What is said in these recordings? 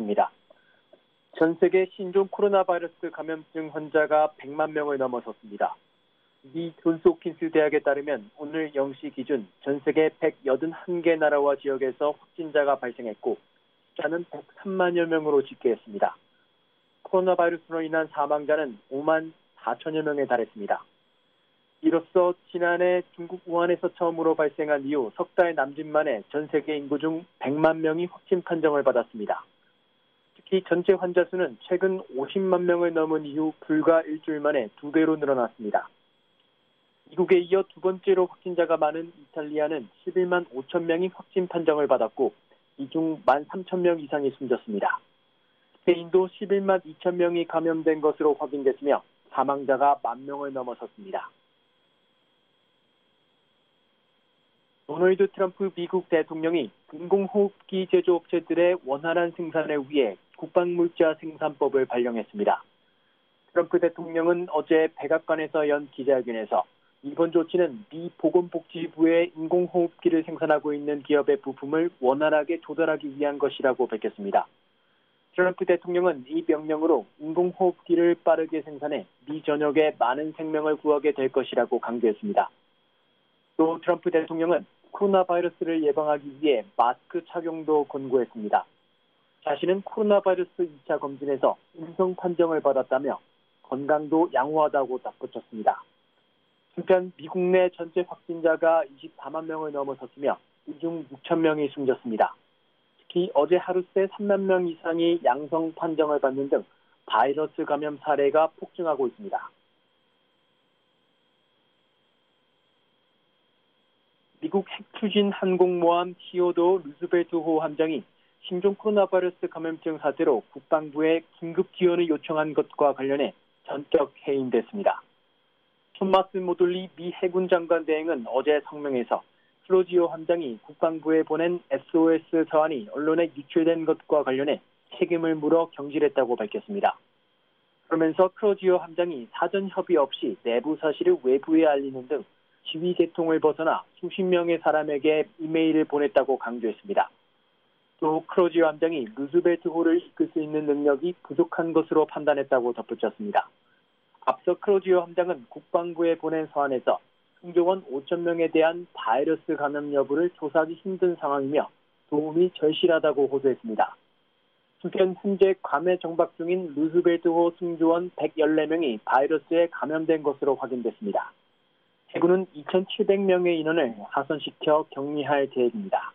밝혔습니다. 전 세계 신종 코로나 바이러스 감염증 환자가 100만 명을 넘어섰습니다. 미 존스홉킨스 대학에 따르면 오늘 0시 기준 전 세계 181개 나라와 지역에서 확진자가 발생했고 숫자는 103만여 명으로 집계했습니다. 코로나 바이러스로 인한 사망자는 5만 4천여 명에 달했습니다. 이로써 지난해 중국 우한에서 처음으로 발생한 이후 석 달 남짓 만에 전 세계 인구 중 100만 명이 확진 판정을 받았습니다. 특히 전체 환자 수는 최근 50만 명을 넘은 이후 불과 일주일 만에 2배로 늘어났습니다. 미국에 이어 두 번째로 확진자가 많은 이탈리아는 11만 5천 명이 확진 판정을 받았고 이 중 1만 3천 명 이상이 숨졌습니다. 스페인도 11만 2천 명이 감염된 것으로 확인됐으며 사망자가 1만 명을 넘어섰습니다. 도널드 트럼프 미국 대통령이 인공호흡기 제조업체들의 원활한 생산을 위해 국방물자 생산법을 발령했습니다. 트럼프 대통령은 어제 백악관에서 연 기자회견에서 이번 조치는 미 보건복지부의 인공호흡기를 생산하고 있는 기업의 부품을 원활하게 조달하기 위한 것이라고 밝혔습니다. 트럼프 대통령은 이 명령으로 인공호흡기를 빠르게 생산해 미 전역에 많은 생명을 구하게 될 것이라고 강조했습니다. 또 트럼프 대통령은 코로나 바이러스를 예방하기 위해 마스크 착용도 권고했습니다. 자신은 코로나 바이러스 2차 검진에서 음성 판정을 받았다며 건강도 양호하다고 덧붙였습니다. 한편 미국 내 전체 확진자가 24만 명을 넘어섰으며 이 중 6천 명이 숨졌습니다. 특히 어제 하루 새 3만 명 이상이 양성 판정을 받는 등 바이러스 감염 사례가 폭증하고 있습니다. 미국 핵추진 항공모함 티오도어 루즈벨트호 함장이 신종 코로나 바이러스 감염증 사태로 국방부에 긴급 지원을 요청한 것과 관련해 전격 해임됐습니다. 토마스 모돌리 미 해군 장관 대행은 어제 성명에서 클로지오 함장이 국방부에 보낸 SOS 서한이 언론에 유출된 것과 관련해 책임을 물어 경질했다고 밝혔습니다. 그러면서 클로지오 함장이 사전 협의 없이 내부 사실을 외부에 알리는 등 지휘 계통을 벗어나 수십 명의 사람에게 이메일을 보냈다고 강조했습니다. 또 클로지오 함장이 루즈벨트호를 이끌 수 있는 능력이 부족한 것으로 판단했다고 덧붙였습니다. 앞서 클로지오 함장은 국방부에 보낸 서한에서 승조원 5천 명에 대한 바이러스 감염 여부를 조사하기 힘든 상황이며 도움이 절실하다고 호소했습니다. 한편 현재 괌에 정박 중인 루즈벨트호 승조원 114명이 바이러스에 감염된 것으로 확인됐습니다. 해군은 2,700명의 인원을 하선시켜 격리할 계획입니다.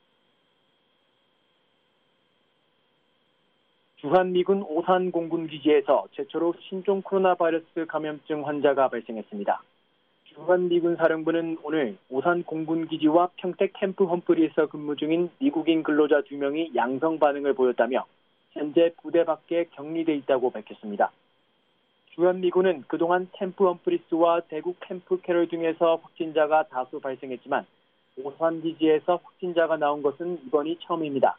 주한미군 오산 공군기지에서 최초로 신종 코로나 바이러스 감염증 환자가 발생했습니다. 주한미군 사령부는 오늘 오산 공군기지와 평택 캠프 험프리에서 근무 중인 미국인 근로자 2명이 양성 반응을 보였다며 현재 부대 밖에 격리돼 있다고 밝혔습니다. 주한미군은 그동안 캠프 험프리스와 대구 캠프 캐럴 등에서 확진자가 다수 발생했지만 오산기지에서 확진자가 나온 것은 이번이 처음입니다.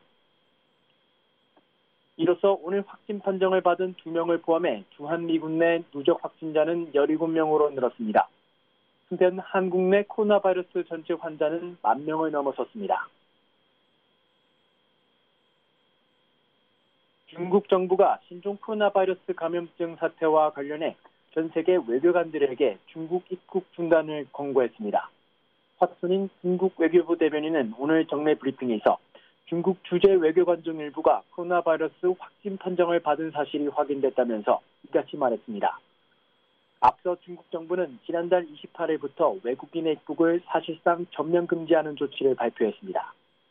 이로써 오늘 확진 판정을 받은 2명을 포함해 주한미군 내 누적 확진자는 17명으로 늘었습니다. 한편 한국 내 코로나 바이러스 전체 환자는 1만 명을 넘어섰습니다. 중국 정부가 신종 코로나 바이러스 감염증 사태와 관련해 전 세계 외교관들에게 중국 입국 중단을 권고했습니다. 화순인 중국 외교부 대변인은 오늘 정례 브리핑에서 중국 주재 외교관 중 일부가 코로나 바이러스 확진 판정을 받은 사실이 확인됐다면서 이같이 말했습니다. 앞서 중국 정부는 지난달 28일부터 외국인의 입국을 사실상 전면 금지하는 조치를 발표했습니다.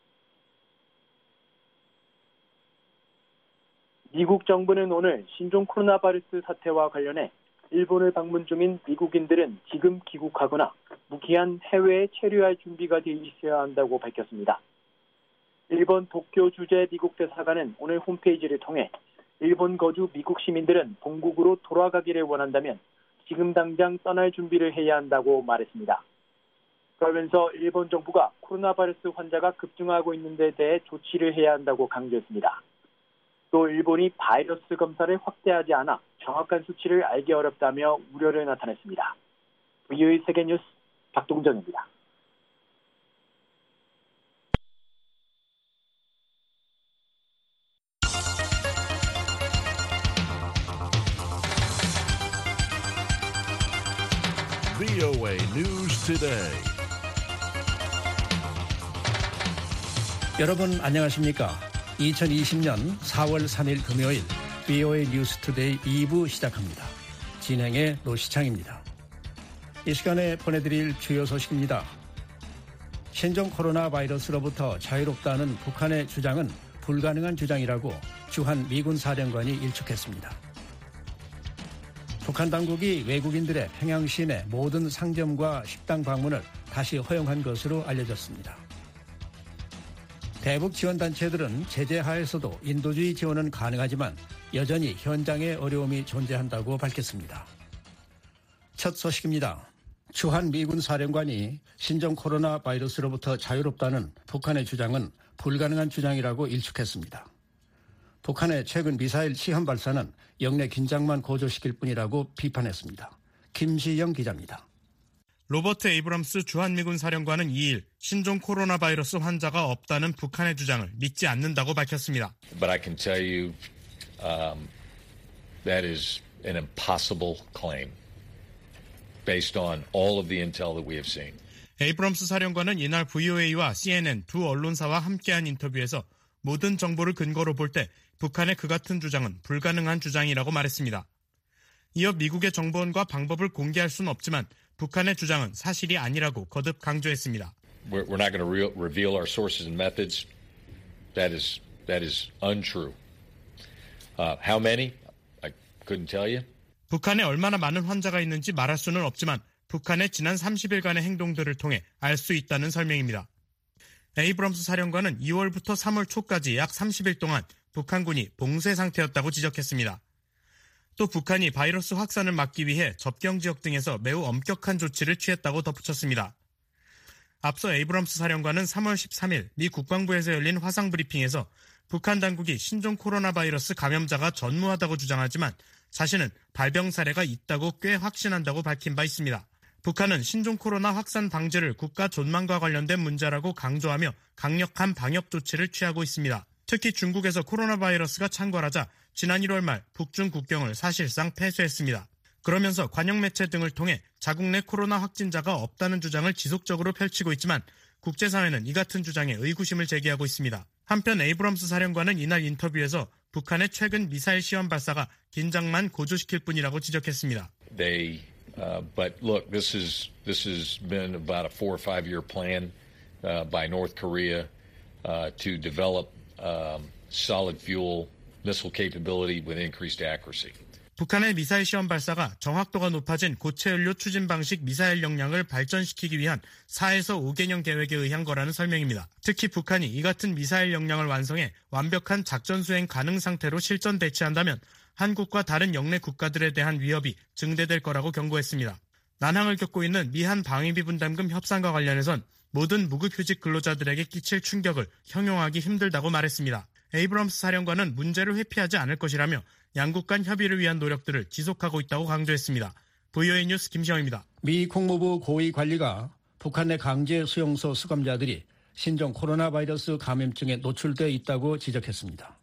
미국 정부는 오늘 신종 코로나 바이러스 사태와 관련해 일본을 방문 중인 미국인들은 지금 귀국하거나 무기한 해외에 체류할 준비가 되어 있어야 한다고 밝혔습니다. 일본 도쿄 주재 미국 대사관은 오늘 홈페이지를 통해 일본 거주 미국 시민들은 본국으로 돌아가기를 원한다면 지금 당장 떠날 준비를 해야 한다고 말했습니다. 그러면서 일본 정부가 코로나 바이러스 환자가 급증하고 있는 데 대해 조치를 해야 한다고 강조했습니다. 또 일본이 바이러스 검사를 확대하지 않아 정확한 수치를 알기 어렵다며 우려를 나타냈습니다. VOE 세계뉴스 박동정입니다. VOA News Today. 여러분 안녕하십니까? 2020년 4월 3일 금요일 VOA 뉴스 투데이 2부 시작합니다. 진행의 노시창입니다. 이 시간에 보내드릴 주요 소식입니다. 신종 코로나 바이러스로부터 자유롭다는 북한의 주장은 불가능한 주장이라고 주한 미군 사령관이 일축했습니다. 북한 당국이 외국인들의 평양 시내 모든 상점과 식당 방문을 다시 허용한 것으로 알려졌습니다. 대북 지원단체들은 제재 하에서도 인도주의 지원은 가능하지만 여전히 현장에 어려움이 존재한다고 밝혔습니다. 첫 소식입니다. 주한 미군 사령관이 신종 코로나 바이러스로부터 자유롭다는 북한의 주장은 불가능한 주장이라고 일축했습니다. 북한의 최근 미사일 시험 발사는 영내 긴장만 고조시킬 뿐이라고 비판했습니다. 김시영 기자입니다. 로버트 에이브럼스 주한미군 사령관은 2일 신종 코로나 바이러스 환자가 없다는 북한의 주장을 믿지 않는다고 밝혔습니다. But I can tell you that is an impossible claim based on all of the intel that we have seen. 에이브럼스 사령관은 이날 VOA와 CNN 두 언론사와 함께한 인터뷰에서 모든 정보를 근거로 볼 때 북한의 그 같은 주장은 불가능한 주장이라고 말했습니다. 이어 미국의 정보원과 방법을 공개할 수는 없지만 북한의 주장은 사실이 아니라고 거듭 강조했습니다. We're not going to reveal our sources and methods. That is untrue. How many? I couldn't tell you. 북한에 얼마나 많은 환자가 있는지 말할 수는 없지만 북한의 지난 30일간의 행동들을 통해 알 수 있다는 설명입니다. 에이브럼스 사령관은 2월부터 3월 초까지 약 30일 동안 북한군이 봉쇄 상태였다고 지적했습니다. 또 북한이 바이러스 확산을 막기 위해 접경 지역 등에서 매우 엄격한 조치를 취했다고 덧붙였습니다. 앞서 에이브럼스 사령관은 3월 13일 미 국방부에서 열린 화상 브리핑에서 북한 당국이 신종 코로나 바이러스 감염자가 전무하다고 주장하지만 자신은 발병 사례가 있다고 꽤 확신한다고 밝힌 바 있습니다. 북한은 신종 코로나 확산 방지를 국가 존망과 관련된 문제라고 강조하며 강력한 방역 조치를 취하고 있습니다. 특히 중국에서 코로나 바이러스가 창궐하자 지난 1월 말 북중 국경을 사실상 폐쇄했습니다. 그러면서 관영 매체 등을 통해 자국 내 코로나 확진자가 없다는 주장을 지속적으로 펼치고 있지만 국제사회는 이 같은 주장에 의구심을 제기하고 있습니다. 한편 에이브럼스 사령관은 이날 인터뷰에서 북한의 최근 미사일 시험 발사가 긴장만 고조시킬 뿐이라고 지적했습니다. But look, this has been about a 4 or 5 year plan by North Korea to develop solid fuel missile capability with increased accuracy. 북한의 미사일 시험 발사가 정확도가 높아진 고체 연료 추진 방식 미사일 역량을 발전시키기 위한 4에서 5개년 계획에 의한 거라는 설명입니다. 특히 북한이 이 같은 미사일 역량을 완성해 완벽한 작전 수행 가능 상태로 실전 대치한다면 한국과 다른 영내 국가들에 대한 위협이 증대될 거라고 경고했습니다. 난항을 겪고 있는 미한 방위비 분담금 협상과 관련해선 모든 무급휴직 근로자들에게 끼칠 충격을 형용하기 힘들다고 말했습니다. 에이브럼스 사령관은 문제를 회피하지 않을 것이라며 양국 간 협의를 위한 노력들을 지속하고 있다고 강조했습니다. VOA 뉴스 김시영입니다. 미 국무부 고위 관리가 북한 내 강제 수용소 수감자들이 신종 코로나 바이러스 감염증에 노출되어 있다고 지적했습니다.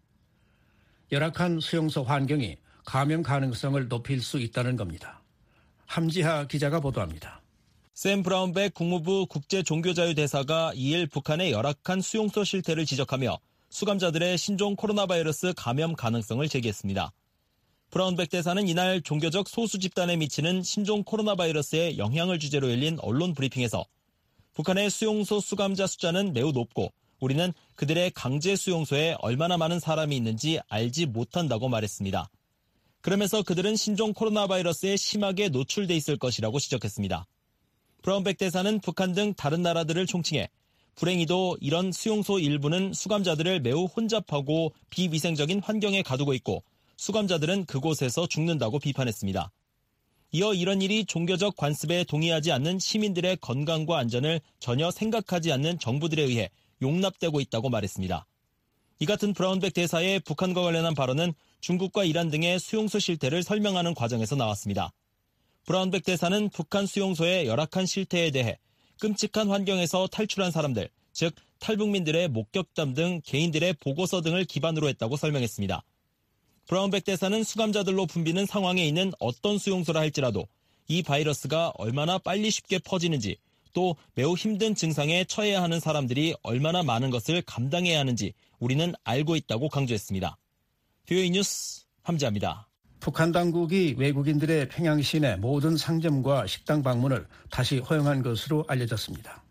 열악한 수용소 환경이 감염 가능성을 높일 수 있다는 겁니다. 함지하 기자가 보도합니다. 샘 브라운백 국무부 국제종교자유대사가 2일 북한의 열악한 수용소 실태를 지적하며 수감자들의 신종 코로나 바이러스 감염 가능성을 제기했습니다. 브라운백 대사는 이날 종교적 소수 집단에 미치는 신종 코로나 바이러스의 영향을 주제로 열린 언론 브리핑에서 북한의 수용소 수감자 숫자는 매우 높고 우리는 그들의 강제 수용소에 얼마나 많은 사람이 있는지 알지 못한다고 말했습니다. 그러면서 그들은 신종 코로나 바이러스에 심하게 노출돼 있을 것이라고 지적했습니다. 브라운백 대사는 북한 등 다른 나라들을 총칭해 불행히도 이런 수용소 일부는 수감자들을 매우 혼잡하고 비위생적인 환경에 가두고 있고 수감자들은 그곳에서 죽는다고 비판했습니다. 이어 이런 일이 종교적 관습에 동의하지 않는 시민들의 건강과 안전을 전혀 생각하지 않는 정부들에 의해 용납되고 있다고 말했습니다. 이 같은 브라운백 대사의 북한과 관련한 발언은 중국과 이란 등의 수용소 실태를 설명하는 과정에서 나왔습니다. 브라운백 대사는 북한 수용소의 열악한 실태에 대해 끔찍한 환경에서 탈출한 사람들, 즉 탈북민들의 목격담 등 개인들의 보고서 등을 기반으로 했다고 설명했습니다. 브라운백 대사는 수감자들로 붐비는 상황에 있는 어떤 수용소라 할지라도 이 바이러스가 얼마나 빨리 쉽게 퍼지는지, 또 매우 힘든 증상에 처해야 하는 사람들이 얼마나 많은 것을 감당해야 하는지 우리는 알고 있다고 강조했습니다. VOA 뉴스 함지아입니다. 북한 당국이 외국인들의 평양 시내 모든 상점과 식당 방문을 다시 허용한 것으로 알려졌습니다.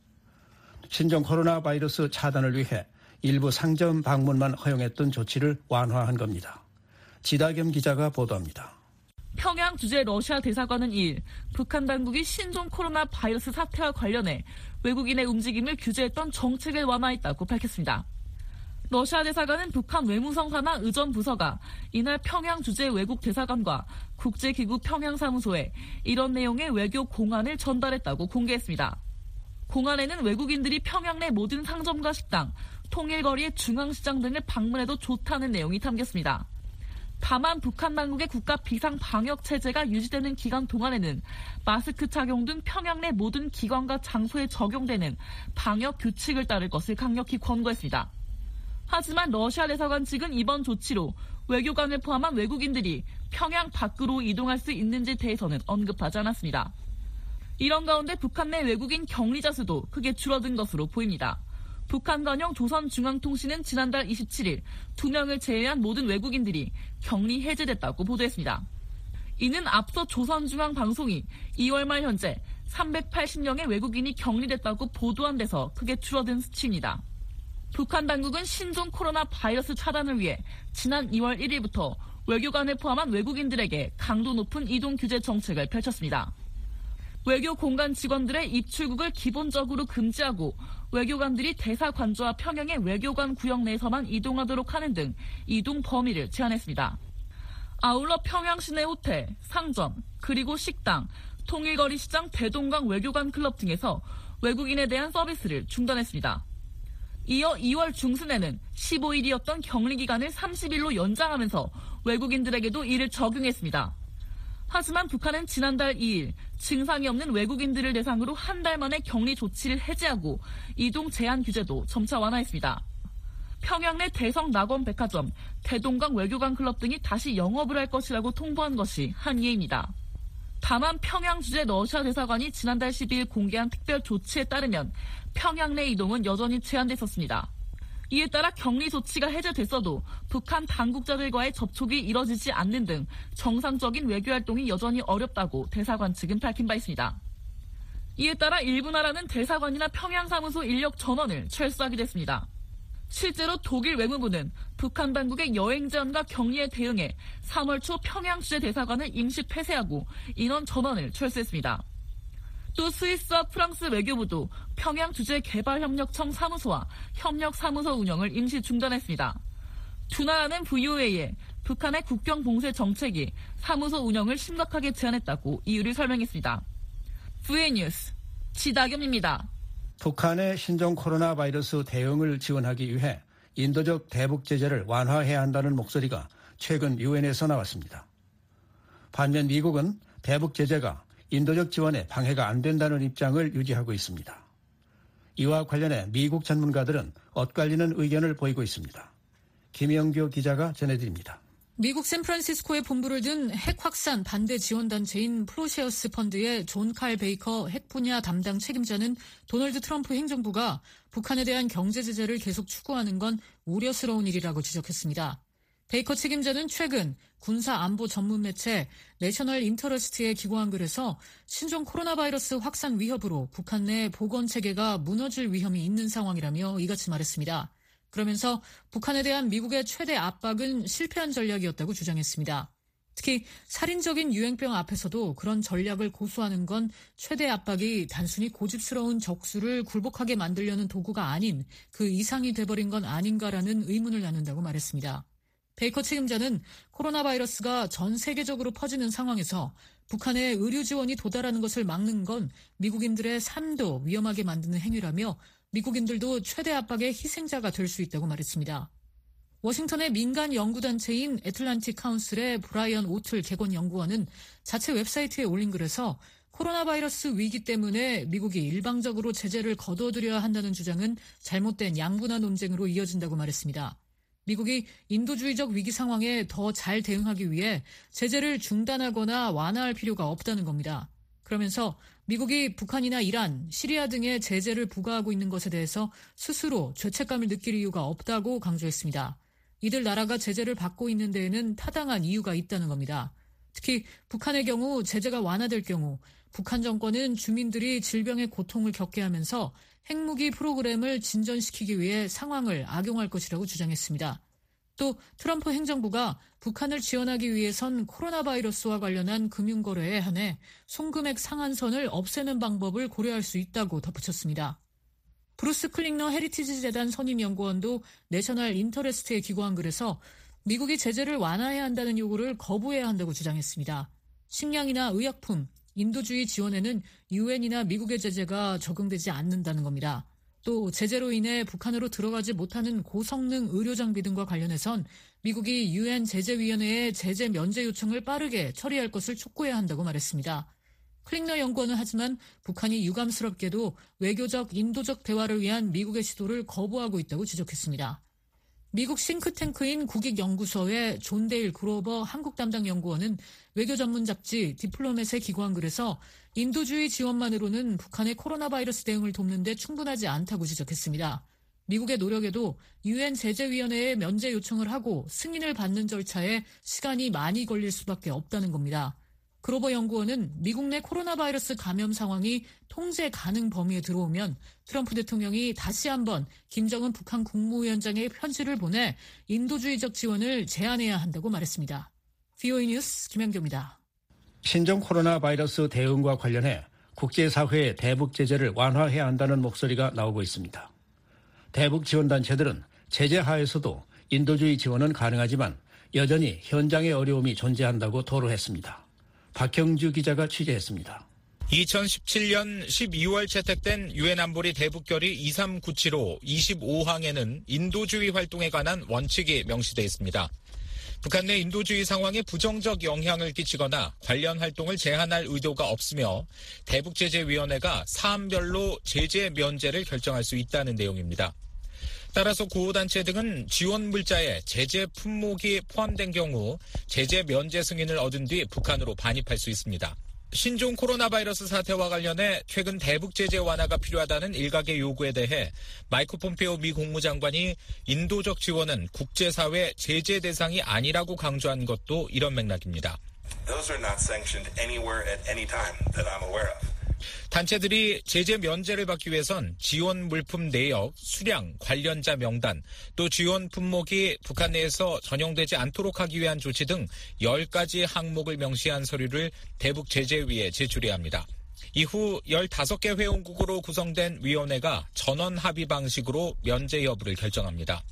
신종 코로나 바이러스 차단을 위해 일부 상점 방문만 허용했던 조치를 완화한 겁니다. 지다겸 기자가 보도합니다. 평양 주재 러시아 대사관은 2일 북한 당국이 신종 코로나 바이러스 사태와 관련해 외국인의 움직임을 규제했던 정책을 완화했다고 밝혔습니다. 러시아 대사관은 북한 외무성 산하 의전부서가 이날 평양 주재 외국 대사관과 국제기구 평양사무소에 이런 내용의 외교 공안을 전달했다고 공개했습니다. 공안에는 외국인들이 평양 내 모든 상점과 식당, 통일거리의 중앙시장 등을 방문해도 좋다는 내용이 담겼습니다. 다만 북한 당국의 국가 비상 방역 체제가 유지되는 기간 동안에는 마스크 착용 등 평양 내 모든 기관과 장소에 적용되는 방역 규칙을 따를 것을 강력히 권고했습니다. 하지만 러시아 대사관 측은 이번 조치로 외교관을 포함한 외국인들이 평양 밖으로 이동할 수 있는지에 대해서는 언급하지 않았습니다. 이런 가운데 북한 내 외국인 격리자 수도 크게 줄어든 것으로 보입니다. 북한 관영 조선중앙통신은 지난달 27일 2명을 제외한 모든 외국인들이 격리 해제됐다고 보도했습니다. 이는 앞서 조선중앙방송이 2월 말 현재 380명의 외국인이 격리됐다고 보도한 데서 크게 줄어든 수치입니다. 북한 당국은 신종 코로나 바이러스 차단을 위해 지난 2월 1일부터 외교관을 포함한 외국인들에게 강도 높은 이동 규제 정책을 펼쳤습니다. 외교 공간 직원들의 입출국을 기본적으로 금지하고 외교관들이 대사관저와 평양의 외교관 구역 내에서만 이동하도록 하는 등 이동 범위를 제한했습니다. 아울러 평양 시내 호텔, 상점, 그리고 식당, 통일거리 시장, 대동강 외교관 클럽 등에서 외국인에 대한 서비스를 중단했습니다. 이어 2월 중순에는 15일이었던 격리 기간을 30일로 연장하면서 외국인들에게도 이를 적용했습니다. 하지만 북한은 지난달 2일 증상이 없는 외국인들을 대상으로 한 달 만에 격리 조치를 해제하고 이동 제한 규제도 점차 완화했습니다. 평양 내 대성 낙원 백화점, 대동강 외교관 클럽 등이 다시 영업을 할 것이라고 통보한 것이 한 예입니다. 다만 평양 주재 러시아 대사관이 지난달 12일 공개한 특별 조치에 따르면 평양 내 이동은 여전히 제한됐었습니다. 이에 따라 격리 조치가 해제됐어도 북한 당국자들과의 접촉이 이뤄지지 않는 등 정상적인 외교활동이 여전히 어렵다고 대사관 측은 밝힌 바 있습니다. 이에 따라 일부 나라는 대사관이나 평양사무소 인력 전원을 철수하기도 했습니다. 실제로 독일 외무부는 북한 당국의 여행 제한과 격리에 대응해 3월 초 평양 주재 대사관을 임시 폐쇄하고 인원 전원을 철수했습니다. 또 스위스와 프랑스 외교부도 평양 주재개발협력청 사무소와 협력사무소 운영을 임시 중단했습니다. 두 나라는 VOA에 북한의 국경 봉쇄 정책이 사무소 운영을 심각하게 제한했다고 이유를 설명했습니다. VOA 뉴스 지다겸입니다. 북한의 신종 코로나 바이러스 대응을 지원하기 위해 인도적 대북 제재를 완화해야 한다는 목소리가 최근 유엔에서 나왔습니다. 반면 미국은 대북 제재가 인도적 지원에 방해가 안 된다는 입장을 유지하고 있습니다. 이와 관련해 미국 전문가들은 엇갈리는 의견을 보이고 있습니다. 김영규 기자가 전해드립니다. 미국 샌프란시스코에 본부를 둔 핵 확산 반대 지원단체인 프로셰어스 펀드의 존 칼 베이커 핵 분야 담당 책임자는 도널드 트럼프 행정부가 북한에 대한 경제 제재를 계속 추구하는 건 우려스러운 일이라고 지적했습니다. 베이커 책임자는 최근 군사안보 전문 매체 내셔널 인터러스트에 기고한 글에서 신종 코로나 바이러스 확산 위협으로 북한 내 보건체계가 무너질 위험이 있는 상황이라며 이같이 말했습니다. 그러면서 북한에 대한 미국의 최대 압박은 실패한 전략이었다고 주장했습니다. 특히 살인적인 유행병 앞에서도 그런 전략을 고수하는 건 최대 압박이 단순히 고집스러운 적수를 굴복하게 만들려는 도구가 아닌 그 이상이 돼버린 건 아닌가라는 의문을 낳는다고 말했습니다. 베이커 책임자는 코로나 바이러스가 전 세계적으로 퍼지는 상황에서 북한의 의료 지원이 도달하는 것을 막는 건 미국인들의 삶도 위험하게 만드는 행위라며 미국인들도 최대 압박의 희생자가 될 수 있다고 말했습니다. 워싱턴의 민간 연구단체인 애틀란틱 카운슬의 브라이언 오틀 개건연구원은 자체 웹사이트에 올린 글에서 코로나 바이러스 위기 때문에 미국이 일방적으로 제재를 거둬들여야 한다는 주장은 잘못된 양분화 논쟁으로 이어진다고 말했습니다. 미국이 인도주의적 위기 상황에 더 잘 대응하기 위해 제재를 중단하거나 완화할 필요가 없다는 겁니다. 그러면서 미국이 북한이나 이란, 시리아 등의 제재를 부과하고 있는 것에 대해서 스스로 죄책감을 느낄 이유가 없다고 강조했습니다. 이들 나라가 제재를 받고 있는 데에는 타당한 이유가 있다는 겁니다. 특히 북한의 경우 제재가 완화될 경우 북한 정권은 주민들이 질병의 고통을 겪게 하면서 핵무기 프로그램을 진전시키기 위해 상황을 악용할 것이라고 주장했습니다. 또 트럼프 행정부가 북한을 지원하기 위해선 코로나 바이러스와 관련한 금융거래에 한해 송금액 상한선을 없애는 방법을 고려할 수 있다고 덧붙였습니다. 브루스 클링너 헤리티지 재단 선임연구원도 내셔널 인터레스트에 기고한 글에서 미국이 제재를 완화해야 한다는 요구를 거부해야 한다고 주장했습니다. 식량이나 의약품, 인도주의 지원에는 유엔이나 미국의 제재가 적용되지 않는다는 겁니다. 또 제재로 인해 북한으로 들어가지 못하는 고성능 의료장비 등과 관련해선 미국이 유엔 제재위원회의 제재 면제 요청을 빠르게 처리할 것을 촉구해야 한다고 말했습니다. 클링너 연구원은 하지만 북한이 유감스럽게도 외교적, 인도적 대화를 위한 미국의 시도를 거부하고 있다고 지적했습니다. 미국 싱크탱크인 국익연구소의 존 데일 그로버 한국 담당 연구원은 외교 전문 잡지 디플로맷에 기고한 글에서 인도주의 지원만으로는 북한의 코로나 바이러스 대응을 돕는 데 충분하지 않다고 지적했습니다. 미국의 노력에도 유엔 제재위원회에 면제 요청을 하고 승인을 받는 절차에 시간이 많이 걸릴 수밖에 없다는 겁니다. 그로버 연구원은 미국 내 코로나 바이러스 감염 상황이 통제 가능 범위에 들어오면 트럼프 대통령이 다시 한번 김정은 북한 국무위원장에 편지를 보내 인도주의적 지원을 제안해야 한다고 말했습니다. VOA 뉴스 김현경입니다. 신종 코로나 바이러스 대응과 관련해 국제사회의 대북 제재를 완화해야 한다는 목소리가 나오고 있습니다. 대북 지원단체들은 제재 하에서도 인도주의 지원은 가능하지만 여전히 현장의 어려움이 존재한다고 토로했습니다. 박형주 기자가 취재했습니다. 2017년 12월 채택된 유엔 안보리 대북결의 2397호 25항에는 인도주의 활동에 관한 원칙이 명시되어 있습니다. 북한 내 인도주의 상황에 부정적 영향을 끼치거나 관련 활동을 제한할 의도가 없으며 대북제재위원회가 사안별로 제재 면제를 결정할 수 있다는 내용입니다. 따라서 구호단체 등은 지원 물자에 제재 품목이 포함된 경우 제재 면제 승인을 얻은 뒤 북한으로 반입할 수 있습니다. 신종 코로나 바이러스 사태와 관련해 최근 대북 제재 완화가 필요하다는 일각의 요구에 대해 마이크 폼페오 미 국무장관이 인도적 지원은 국제사회 제재 대상이 아니라고 강조한 것도 이런 맥락입니다. Those are not sanctioned anywhere at any time that I'm aware of. 단체들이 제재 면제를 받기 위해선 지원 물품 내역, 수량, 관련자 명단, 또 지원 품목이 북한 내에서 전용되지 않도록 하기 위한 조치 등 10가지 항목을 명시한 서류를 대북제재위에 제출해야 합니다. 이후 15개 회원국으로 구성된 위원회가 전원 합의 방식으로 면제 여부를 결정합니다.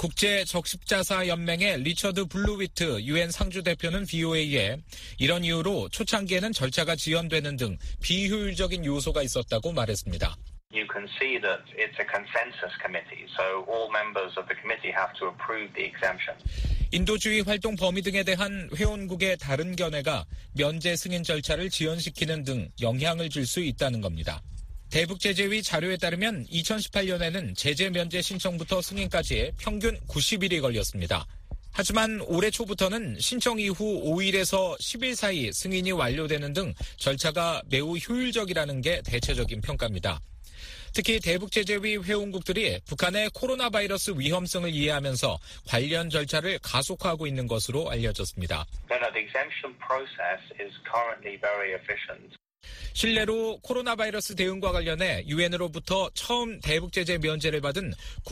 국제적십자사연맹의 리처드 블루위트 유엔 상주대표는 VOA에 이런 이유로 초창기에는 절차가 지연되는 등 비효율적인 요소가 있었다고 말했습니다. You can see that it's a consensus committee, so all members of the committee have to approve the exemption. 인도주의 활동 범위 등에 대한 회원국의 다른 견해가 면제 승인 절차를 지연시키는 등 영향을 줄 수 있다는 겁니다. 대북제재위 자료에 따르면 2018년에는 제재 면제 신청부터 승인까지 평균 90일이 걸렸습니다. 하지만 올해 초부터는 신청 이후 5일에서 10일 사이 승인이 완료되는 등 절차가 매우 효율적이라는 게 대체적인 평가입니다. 특히 대북제재위 회원국들이 북한의 코로나 바이러스 위험성을 이해하면서 관련 절차를 가속화하고 있는 것으로 알려졌습니다. The exemption process is currently very efficient. 실내로 코로나 바이러스 대응과 관련해 유엔으로부터 처음 대북제재 면제를 받은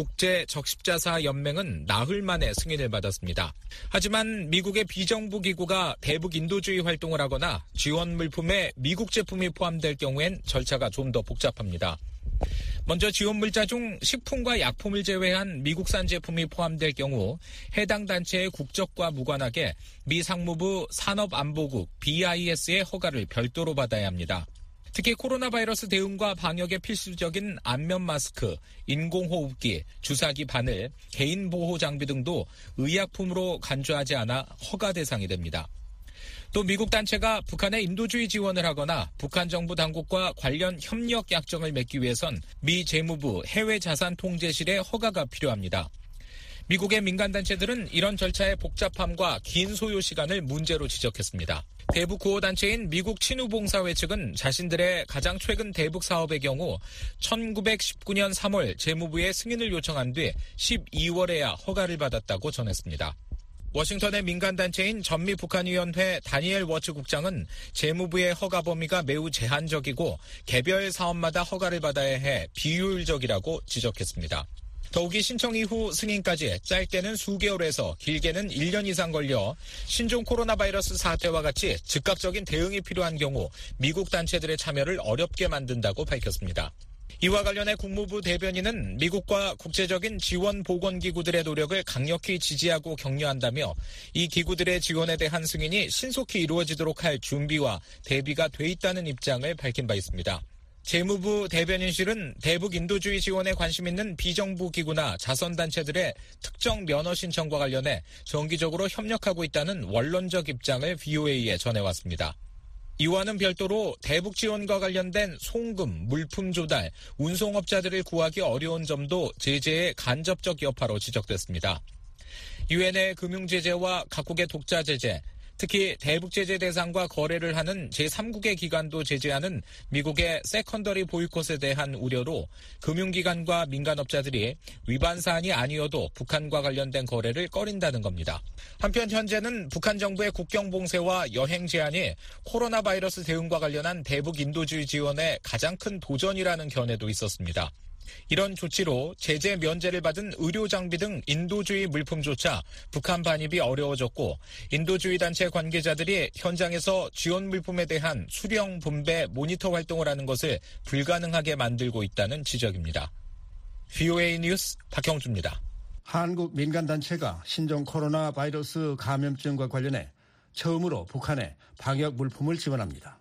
국제적십자사연맹은 나흘 만에 승인을 받았습니다. 하지만 미국의 비정부 기구가 대북 인도주의 활동을 하거나 지원 물품에 미국 제품이 포함될 경우엔 절차가 좀 더 복잡합니다. 먼저 지원 물자 중 식품과 약품을 제외한 미국산 제품이 포함될 경우 해당 단체의 국적과 무관하게 미 상무부 산업안보국 BIS의 허가를 별도로 받아야 합니다. 특히 코로나 바이러스 대응과 방역에 필수적인 안면 마스크, 인공호흡기, 주사기 바늘, 개인 보호 장비 등도 의약품으로 간주하지 않아 허가 대상이 됩니다. 또 미국 단체가 북한의 인도주의 지원을 하거나 북한 정부 당국과 관련 협력 약정을 맺기 위해선 미 재무부 해외자산통제실의 허가가 필요합니다. 미국의 민간단체들은 이런 절차의 복잡함과 긴 소요 시간을 문제로 지적했습니다. 대북 구호단체인 미국 친우봉사회 측은 자신들의 가장 최근 대북 사업의 경우 1919년 3월 재무부에 승인을 요청한 뒤 12월에야 허가를 받았다고 전했습니다. 워싱턴의 민간단체인 전미북한위원회 다니엘 워츠 국장은 재무부의 허가 범위가 매우 제한적이고 개별 사업마다 허가를 받아야 해 비효율적이라고 지적했습니다. 더욱이 신청 이후 승인까지 짧게는 수개월에서 길게는 1년 이상 걸려 신종 코로나 바이러스 사태와 같이 즉각적인 대응이 필요한 경우 미국 단체들의 참여를 어렵게 만든다고 밝혔습니다. 이와 관련해 국무부 대변인은 미국과 국제적인 지원 보건기구들의 노력을 강력히 지지하고 격려한다며 이 기구들의 지원에 대한 승인이 신속히 이루어지도록 할 준비와 대비가 돼 있다는 입장을 밝힌 바 있습니다. 재무부 대변인실은 대북 인도주의 지원에 관심 있는 비정부 기구나 자선단체들의 특정 면허 신청과 관련해 정기적으로 협력하고 있다는 원론적 입장을 VOA에 전해왔습니다. 이와는 별도로 대북 지원과 관련된 송금, 물품 조달, 운송업자들을 구하기 어려운 점도 제재의 간접적 여파로 지적됐습니다. 유엔의 금융제재와 각국의 독자 제재, 특히 대북 제재 대상과 거래를 하는 제3국의 기관도 제재하는 미국의 세컨더리 보이콧에 대한 우려로 금융기관과 민간업자들이 위반 사안이 아니어도 북한과 관련된 거래를 꺼린다는 겁니다. 한편 현재는 북한 정부의 국경 봉쇄와 여행 제한이 코로나 바이러스 대응과 관련한 대북 인도주의 지원의 가장 큰 도전이라는 견해도 있었습니다. 이런 조치로 제재 면제를 받은 의료 장비 등 인도주의 물품조차 북한 반입이 어려워졌고 인도주의 단체 관계자들이 현장에서 지원 물품에 대한 수령, 분배, 모니터 활동을 하는 것을 불가능하게 만들고 있다는 지적입니다. VOA 뉴스 박형주입니다. 한국 민간단체가 신종 코로나 바이러스 감염증과 관련해 처음으로 북한에 방역 물품을 지원합니다.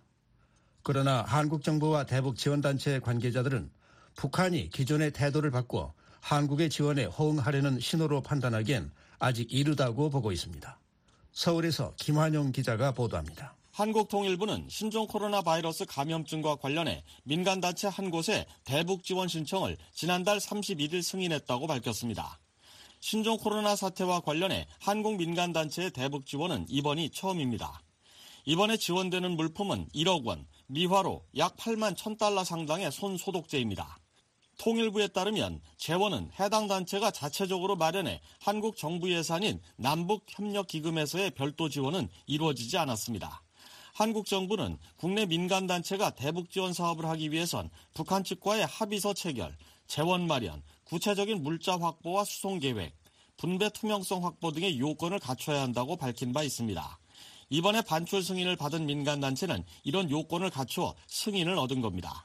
그러나 한국 정부와 대북 지원단체 관계자들은 북한이 기존의 태도를 바꿔 한국의 지원에 호응하려는 신호로 판단하기엔 아직 이르다고 보고 있습니다. 서울에서 김환용 기자가 보도합니다. 한국통일부는 신종 코로나 바이러스 감염증과 관련해 민간단체 한 곳에 대북 지원 신청을 지난달 31일 승인했다고 밝혔습니다. 신종 코로나 사태와 관련해 한국 민간단체의 대북 지원은 이번이 처음입니다. 이번에 지원되는 물품은 1억 원, 미화로 약 8만 1,000달러 상당의 손소독제입니다. 통일부에 따르면 재원은 해당 단체가 자체적으로 마련해 한국 정부 예산인 남북협력기금에서의 별도 지원은 이루어지지 않았습니다. 한국 정부는 국내 민간단체가 대북 지원 사업을 하기 위해선 북한 측과의 합의서 체결, 재원 마련, 구체적인 물자 확보와 수송 계획, 분배 투명성 확보 등의 요건을 갖춰야 한다고 밝힌 바 있습니다. 이번에 반출 승인을 받은 민간단체는 이런 요건을 갖추어 승인을 얻은 겁니다.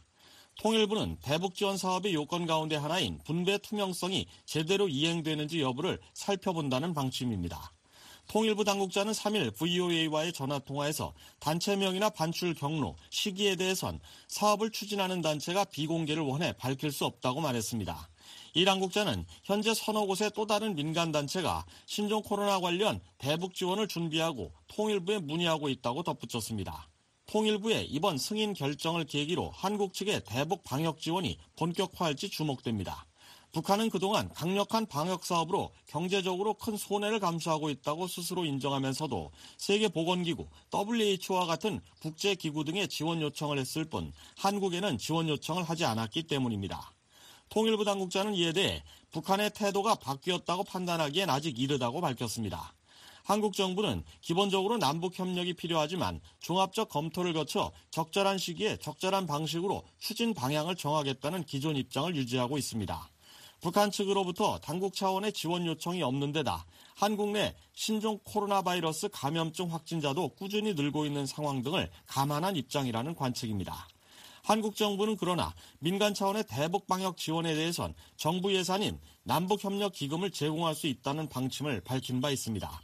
통일부는 대북 지원 사업의 요건 가운데 하나인 분배 투명성이 제대로 이행되는지 여부를 살펴본다는 방침입니다. 통일부 당국자는 3일 VOA와의 전화통화에서 단체명이나 반출 경로, 시기에 대해선 사업을 추진하는 단체가 비공개를 원해 밝힐 수 없다고 말했습니다. 이 당국자는 현재 서너 곳의 또 다른 민간단체가 신종 코로나 관련 대북 지원을 준비하고 통일부에 문의하고 있다고 덧붙였습니다. 통일부의 이번 승인 결정을 계기로 한국 측의 대북 방역 지원이 본격화할지 주목됩니다. 북한은 그동안 강력한 방역 사업으로 경제적으로 큰 손해를 감수하고 있다고 스스로 인정하면서도 세계보건기구 WHO와 같은 국제기구 등의 지원 요청을 했을 뿐 한국에는 지원 요청을 하지 않았기 때문입니다. 통일부 당국자는 이에 대해 북한의 태도가 바뀌었다고 판단하기엔 아직 이르다고 밝혔습니다. 한국 정부는 기본적으로 남북 협력이 필요하지만 종합적 검토를 거쳐 적절한 시기에 적절한 방식으로 추진 방향을 정하겠다는 기존 입장을 유지하고 있습니다. 북한 측으로부터 당국 차원의 지원 요청이 없는 데다 한국 내 신종 코로나 바이러스 감염증 확진자도 꾸준히 늘고 있는 상황 등을 감안한 입장이라는 관측입니다. 한국 정부는 그러나 민간 차원의 대북 방역 지원에 대해선 정부 예산인 남북협력기금을 제공할 수 있다는 방침을 밝힌 바 있습니다.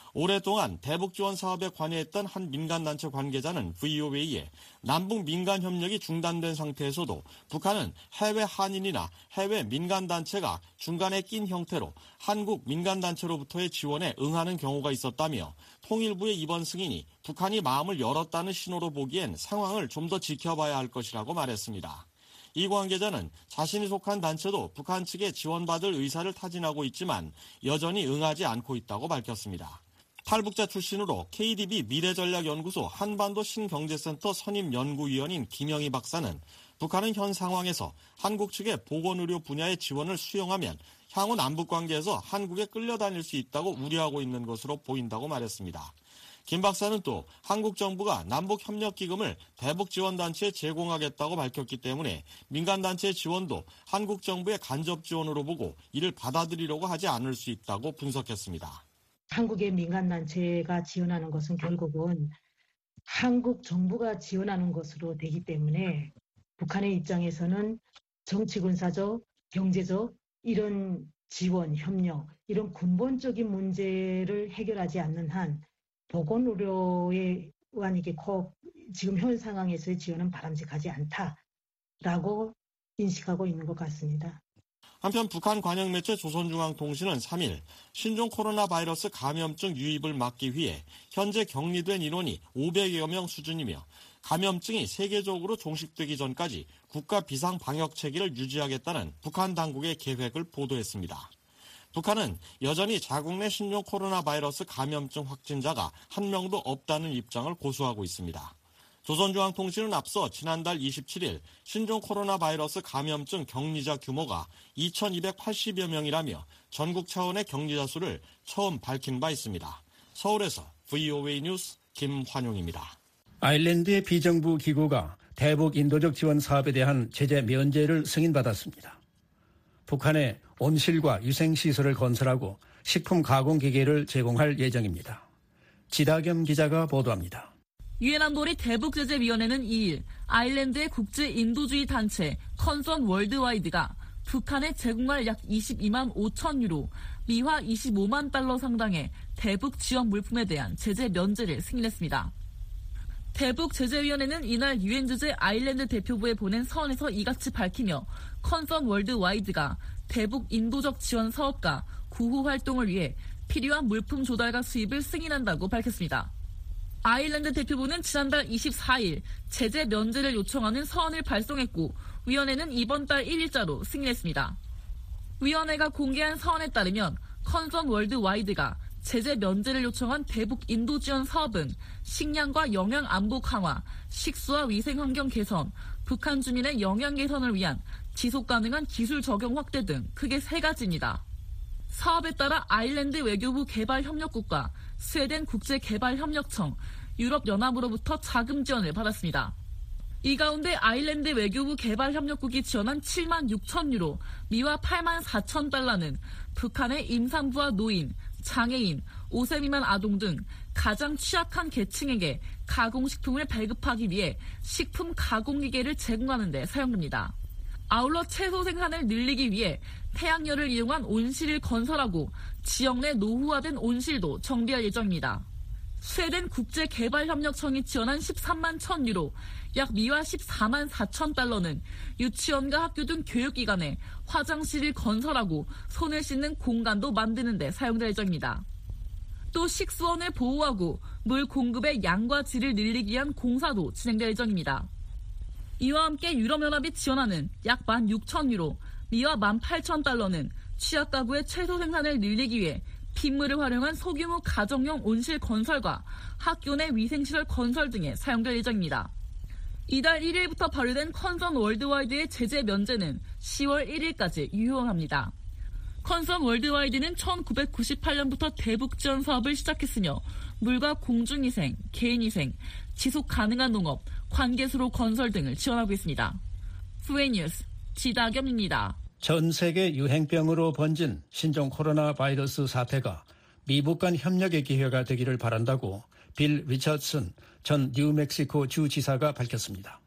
오랫동안 대북 지원 사업에 관여했던 한 민간단체 관계자는 VOA에 남북 민간 협력이 중단된 상태에서도 북한은 해외 한인이나 해외 민간단체가 중간에 낀 형태로 한국 민간단체로부터의 지원에 응하는 경우가 있었다며 통일부의 이번 승인이 북한이 마음을 열었다는 신호로 보기엔 상황을 좀 더 지켜봐야 할 것이라고 말했습니다. 이 관계자는 자신이 속한 단체도 북한 측에 지원받을 의사를 타진하고 있지만 여전히 응하지 않고 있다고 밝혔습니다. 탈북자 출신으로 KDB 미래전략연구소 한반도 신경제센터 선임연구위원인 김영희 박사는 북한은 현 상황에서 한국 측의 보건의료 분야의 지원을 수용하면 향후 남북관계에서 한국에 끌려다닐 수 있다고 우려하고 있는 것으로 보인다고 말했습니다. 김 박사는 또 한국 정부가 남북협력기금을 대북지원단체에 제공하겠다고 밝혔기 때문에 민간단체의 지원도 한국 정부의 간접 지원으로 보고 이를 받아들이려고 하지 않을 수 있다고 분석했습니다. 한국의 민간단체가 지원하는 것은 결국은 한국 정부가 지원하는 것으로 되기 때문에 북한의 입장에서는 정치군사적, 경제적 이런 지원, 협력, 이런 근본적인 문제를 해결하지 않는 한 보건의료에 의한 이게 지금 현 상황에서의 지원은 바람직하지 않다라고 인식하고 있는 것 같습니다. 한편 북한 관영매체 조선중앙통신은 3일 신종 코로나 바이러스 감염증 유입을 막기 위해 현재 격리된 인원이 500여 명 수준이며 감염증이 세계적으로 종식되기 전까지 국가 비상방역체계를 유지하겠다는 북한 당국의 계획을 보도했습니다. 북한은 여전히 자국 내 신종 코로나 바이러스 감염증 확진자가 한 명도 없다는 입장을 고수하고 있습니다. 조선중앙통신은 앞서 지난달 27일 신종 코로나 바이러스 감염증 격리자 규모가 2,280여 명이라며 전국 차원의 격리자 수를 처음 밝힌 바 있습니다. 서울에서 VOA 뉴스 김환용입니다. 아일랜드의 비정부 기구가 대북 인도적 지원 사업에 대한 제재 면제를 승인받았습니다. 북한에 온실과 유생시설을 건설하고 식품 가공기계를 제공할 예정입니다. 지다겸 기자가 보도합니다. 유엔 안보리 대북제재위원회는 2일 아일랜드의 국제인도주의 단체 컨선 월드와이드가 북한에 제공할 약 22만 5천 유로, 미화 25만 달러 상당의 대북 지원 물품에 대한 제재 면제를 승인했습니다. 대북제재위원회는 이날 유엔 주재 아일랜드 대표부에 보낸 서한에서 이같이 밝히며 컨선 월드와이드가 대북 인도적 지원 사업과 구호 활동을 위해 필요한 물품 조달과 수입을 승인한다고 밝혔습니다. 아일랜드 대표부는 지난달 24일 제재 면제를 요청하는 서한을 발송했고 위원회는 이번 달 1일자로 승인했습니다. 위원회가 공개한 서한에 따르면 컨선 월드와이드가 제재 면제를 요청한 대북 인도 지원 사업은 식량과 영양 안보 강화, 식수와 위생 환경 개선, 북한 주민의 영양 개선을 위한 지속 가능한 기술 적용 확대 등 크게 3가지입니다. 사업에 따라 아일랜드 외교부 개발협력국과 스웨덴 국제개발협력청, 유럽연합으로부터 자금 지원을 받았습니다. 이 가운데 아일랜드 외교부 개발협력국이 지원한 7만 6천 유로, 미화 8만 4천 달러는 북한의 임산부와 노인, 장애인, 5세 미만 아동 등 가장 취약한 계층에게 가공식품을 배급하기 위해 식품 가공기계를 제공하는 데 사용됩니다. 아울러 채소 생산을 늘리기 위해 태양열을 이용한 온실을 건설하고 지역 내 노후화된 온실도 정비할 예정입니다. 스웨덴 국제개발협력청이 지원한 13만 1천 유로, 약 미화 14만 4천 달러는 유치원과 학교 등 교육기관에 화장실을 건설하고 손을 씻는 공간도 만드는 데 사용될 예정입니다. 또 식수원을 보호하고 물 공급의 양과 질을 늘리기 위한 공사도 진행될 예정입니다. 이와 함께 유럽연합이 지원하는 약 16,000 유로, 미화 18,000 달러는 취약 가구의 채소 생산을 늘리기 위해 빗물을 활용한 소규모 가정용 온실 건설과 학교 내 위생시설 건설 등에 사용될 예정입니다. 이달 1일부터 발효된 컨선 월드와이드의 제재 면제는 10월 1일까지 유효합니다. 컨선 월드와이드는 1998년부터 대북 지원 사업을 시작했으며 물과 공중위생, 개인위생, 지속 가능한 농업, 관계수로 건설 등을 지원하고 있습니다. VOA 뉴스 지다겸입니다. 전 세계 유행병으로 번진 신종 코로나 바이러스 사태가 미북 간 협력의 기회가 되기를 바란다고 빌 리처드슨 전 뉴멕시코 주지사가 밝혔습니다.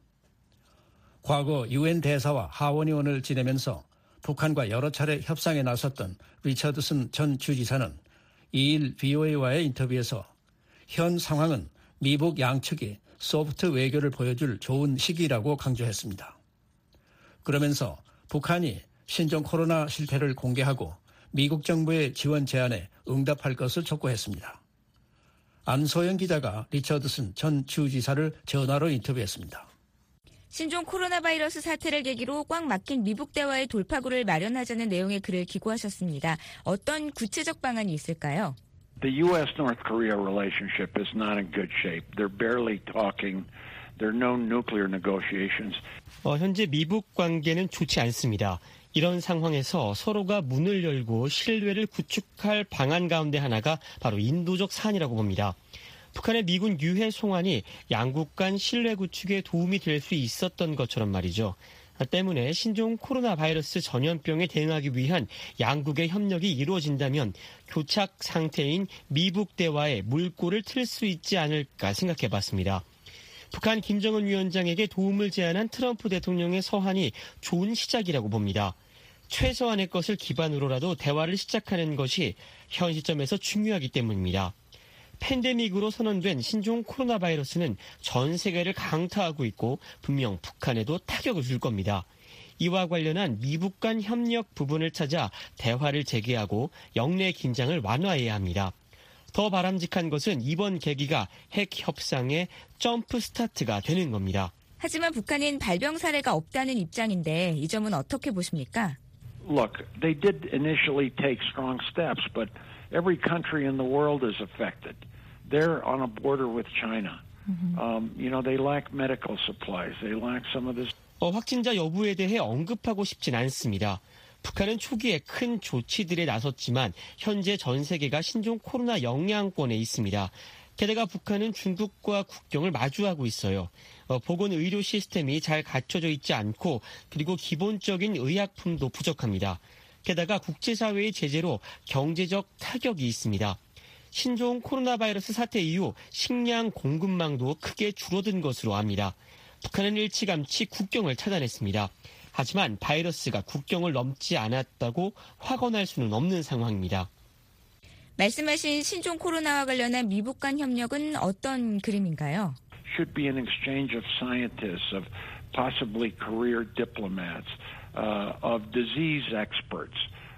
과거 유엔 대사와 하원의원을 지내면서 북한과 여러 차례 협상에 나섰던 리처드슨 전 주지사는 2일 VOA와의 인터뷰에서 현 상황은 미북 양측이 소프트 외교를 보여줄 좋은 시기라고 강조했습니다. 그러면서 북한이 신종 코로나 실태를 공개하고 미국 정부의 지원 제안에 응답할 것을 촉구했습니다. 안소영 기자가 리처드슨 전 주지사를 전화로 인터뷰했습니다. 신종 코로나 바이러스 사태를 계기로 꽉 막힌 미북 대화의 돌파구를 마련하자는 내용의 글을 기고하셨습니다. 어떤 구체적 방안이 있을까요? The U.S.-North Korea relationship is not in good shape. They're barely talking. There are no nuclear negotiations. 현재 미북 관계는 좋지 않습니다. 이런 상황에서 서로가 문을 열고 신뢰를 구축할 방안 가운데 하나가 바로 인도적 사안이라고 봅니다. 북한의 미군 유해 송환이 양국 간 신뢰 구축에 도움이 될 수 있었던 것처럼 말이죠. 때문에 신종 코로나 바이러스 전염병에 대응하기 위한 양국의 협력이 이루어진다면 교착 상태인 미북 대화에 물꼬를 틀 수 있지 않을까 생각해봤습니다. 북한 김정은 위원장에게 도움을 제안한 트럼프 대통령의 서한이 좋은 시작이라고 봅니다. 최소한의 것을 기반으로라도 대화를 시작하는 것이 현 시점에서 중요하기 때문입니다. 팬데믹으로 선언된 신종 코로나 바이러스는 전 세계를 강타하고 있고 분명 북한에도 타격을 줄 겁니다. 이와 관련한 미북 간 협력 부분을 찾아 대화를 재개하고 영내 긴장을 완화해야 합니다. 더 바람직한 것은 이번 계기가 핵 협상의 점프 스타트가 되는 겁니다. 하지만 북한은 발병 사례가 없다는 입장인데 이 점은 어떻게 보십니까? Look, they did initially take strong steps, but every country in the world is affected. They're on a border with China. They lack medical supplies. They lack some of this. 확진자 여부에 대해 언급하고 싶진 않습니다. 북한은 초기에 큰 조치들에 나섰지만 현재 전 세계가 신종 코로나 영향권에 있습니다. 게다가 북한은 중국과 국경을 마주하고 있어요. 보건의료 시스템이 잘 갖춰져 있지 않고 그리고 기본적인 의약품도 부족합니다. 게다가 국제사회의 제재로 경제적 타격이 있습니다. 신종 코로나 바이러스 사태 이후 식량 공급망도 크게 줄어든 것으로 압니다. 북한은 일찌감치 국경을 차단했습니다. 하지만 바이러스가 국경을 넘지 않았다고 확언할 수는 없는 상황입니다. 말씀하신 신종 코로나와 관련한 미북 간 협력은 어떤 그림인가요? Should be an exchange of scientists, of possibly career diplomats, of disease experts.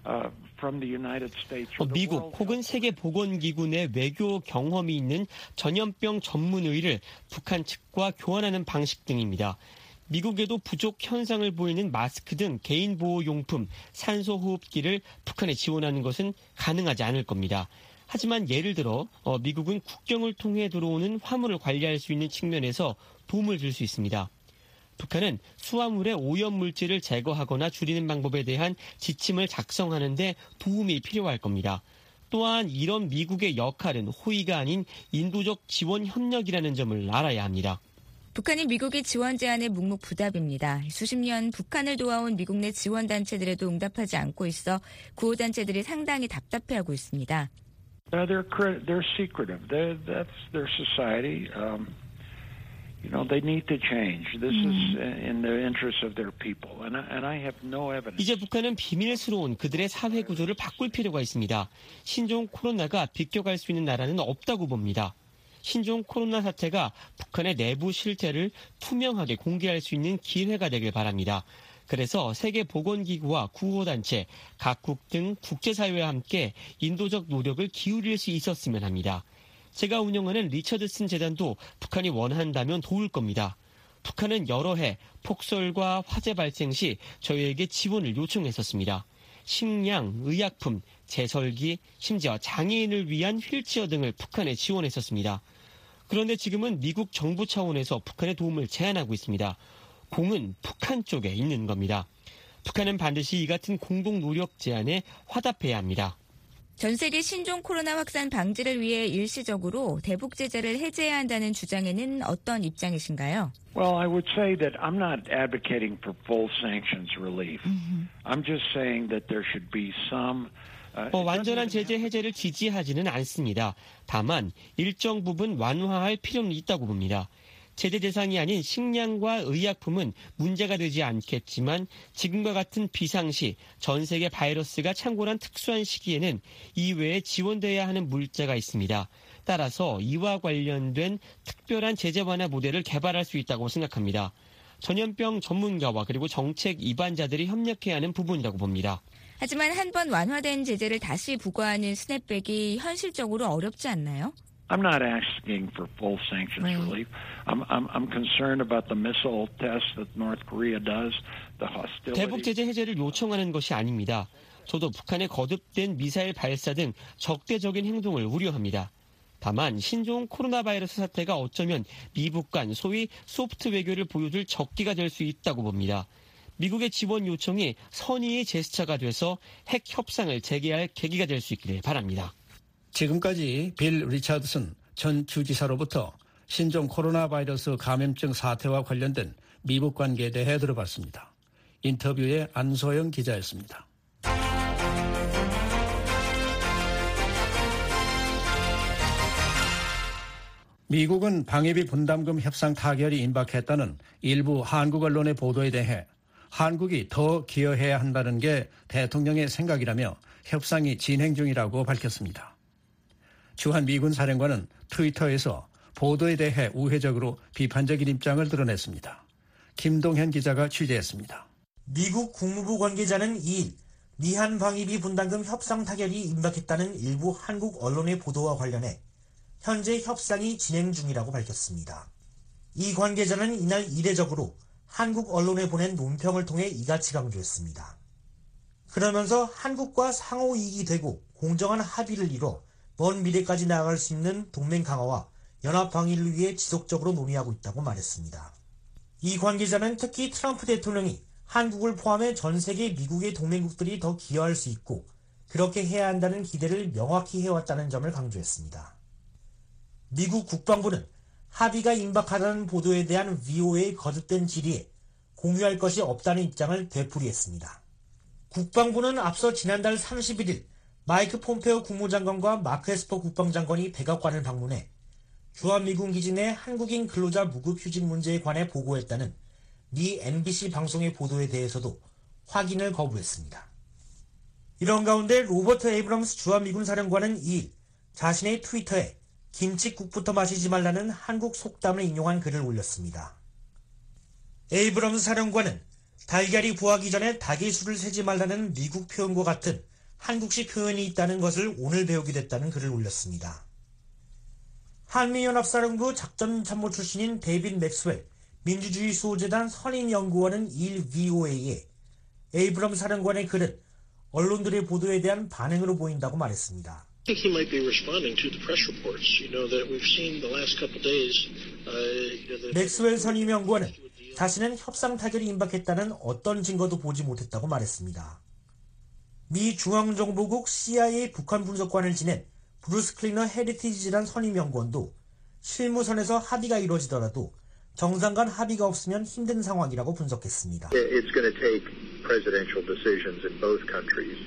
미국 혹은 세계보건기구 내 외교 경험이 있는 전염병 전문의를 북한 측과 교환하는 방식 등입니다. 미국에도 부족 현상을 보이는 마스크 등 개인보호용품, 산소호흡기를 북한에 지원하는 것은 가능하지 않을 겁니다. 하지만 예를 들어 미국은 국경을 통해 들어오는 화물을 관리할 수 있는 측면에서 도움을 줄 수 있습니다. 북한은 수화물의 오염물질을 제거하거나 줄이는 방법에 대한 지침을 작성하는 데 도움이 필요할 겁니다. 또한 이런 미국의 역할은 호의가 아닌 인도적 지원 협력이라는 점을 알아야 합니다. 북한이 미국의 지원 제안에 묵묵부답입니다. 수십 년 북한을 도와온 미국 내 지원단체들에도 응답하지 않고 있어 구호단체들이 상당히 답답해하고 있습니다. They're secretive. That's their society. They need to change. This is in the interest of their people, and I have no evidence. 이제 북한은 비밀스러운 그들의 사회 구조를 바꿀 필요가 있습니다. 신종 코로나가 비껴갈 수 있는 나라는 없다고 봅니다. 신종 코로나 사태가 북한의 내부 실태를 투명하게 공개할 수 있는 기회가 되길 바랍니다. 그래서 세계보건기구와 구호단체, 각국 등 국제사회와 함께 인도적 노력을 기울일 수 있었으면 합니다. 제가 운영하는 리처드슨 재단도 북한이 원한다면 도울 겁니다. 북한은 여러 해 폭설과 화재 발생 시 저희에게 지원을 요청했었습니다. 식량, 의약품, 제설기, 심지어 장애인을 위한 휠체어 등을 북한에 지원했었습니다. 그런데 지금은 미국 정부 차원에서 북한의 도움을 제한하고 있습니다. 공은 북한 쪽에 있는 겁니다. 북한은 반드시 이 같은 공동 노력 제안에 화답해야 합니다. 전 세계 신종 코로나 확산 방지를 위해 일시적으로 대북 제재를 해제해야 한다는 주장에는 어떤 입장이신가요? Well, I would say that I'm not advocating for full sanctions relief. I'm just saying that there should be some 완전한 제재 해제를 지지하지는 않습니다. 다만 일정 부분 완화할 필요는 있다고 봅니다. 제재 대상이 아닌 식량과 의약품은 문제가 되지 않겠지만 지금과 같은 비상시 전 세계 바이러스가 창궐한 특수한 시기에는 이외에 지원돼야 하는 물자가 있습니다. 따라서 이와 관련된 특별한 제재 완화 모델을 개발할 수 있다고 생각합니다. 전염병 전문가와 그리고 정책 입안자들이 협력해야 하는 부분이라고 봅니다. 하지만 한 번 완화된 제재를 다시 부과하는 스냅백이 현실적으로 어렵지 않나요? I'm not asking for full sanctions relief. I'm concerned about the missile tests that North Korea does, the hostility. 대북 제재 해제를 요청하는 것이 아닙니다. 저도 북한의 거듭된 미사일 발사 등 적대적인 행동을 우려합니다. 다만 신종 코로나 바이러스 사태가 어쩌면 미북 간 소위 소프트 외교를 보여줄 적기가 될 수 있다고 봅니다. 미국의 지원 요청이 선의의 제스처가 돼서 핵 협상을 재개할 계기가 될 수 있기를 바랍니다. 지금까지 빌 리차드슨 전 주지사로부터 신종 코로나 바이러스 감염증 사태와 관련된 미북 관계에 대해 들어봤습니다. 인터뷰의 안소영 기자였습니다. 미국은 방위비 분담금 협상 타결이 임박했다는 일부 한국 언론의 보도에 대해 한국이 더 기여해야 한다는 게 대통령의 생각이라며 협상이 진행 중이라고 밝혔습니다. 주한 미군 사령관은 트위터에서 보도에 대해 우회적으로 비판적인 입장을 드러냈습니다. 김동현 기자가 취재했습니다. 미국 국무부 관계자는 2일 미한 방위비 분담금 협상 타결이 임박했다는 일부 한국 언론의 보도와 관련해 현재 협상이 진행 중이라고 밝혔습니다. 이 관계자는 이날 이례적으로 한국 언론에 보낸 논평을 통해 이같이 강조했습니다. 그러면서 한국과 상호 이익이 되고 공정한 합의를 이뤄 먼 미래까지 나아갈 수 있는 동맹 강화와 연합 방위를 위해 지속적으로 논의하고 있다고 말했습니다. 이 관계자는 특히 트럼프 대통령이 한국을 포함해 전 세계 미국의 동맹국들이 더 기여할 수 있고 그렇게 해야 한다는 기대를 명확히 해왔다는 점을 강조했습니다. 미국 국방부는 합의가 임박하다는 보도에 대한 VOA의 거듭된 질의에 공유할 것이 없다는 입장을 되풀이했습니다. 국방부는 앞서 지난달 31일 마이크 폼페오 국무장관과 마크 에스퍼 국방장관이 백악관을 방문해 주한미군 기지 내 한국인 근로자 무급 휴직 문제에 관해 보고했다는 미 NBC 방송의 보도에 대해서도 확인을 거부했습니다. 이런 가운데 로버트 에이브럼스 주한미군 사령관은 2일 자신의 트위터에 김칫국부터 마시지 말라는 한국 속담을 인용한 글을 올렸습니다. 에이브럼스 사령관은 달걀이 부하기 전에 닭의 술을 세지 말라는 미국 표현과 같은 한국식 표현이 있다는 것을 오늘 배우게 됐다는 글을 올렸습니다. 한미연합사령부 작전참모 출신인 데이빗 맥스웰 민주주의 수호재단 선임연구원은 2일 VOA에 에이브럼스 사령관의 글은 언론들의 보도에 대한 반응으로 보인다고 말했습니다. I think he might be responding to the press reports. You know that we've seen the last couple days. 맥스웰 선임연구원은 자신은 협상 타결이 임박했다는 어떤 증거도 보지 못했다고 말했습니다. 미 중앙정보국 CIA 북한 분석관을 지낸 브루스 클리너 헤리티지 재단 선임연구원도 실무선에서 합의가 이루어지더라도 정상 간 합의가 없으면 힘든 상황이라고 분석했습니다. It's going to take presidential decisions in both countries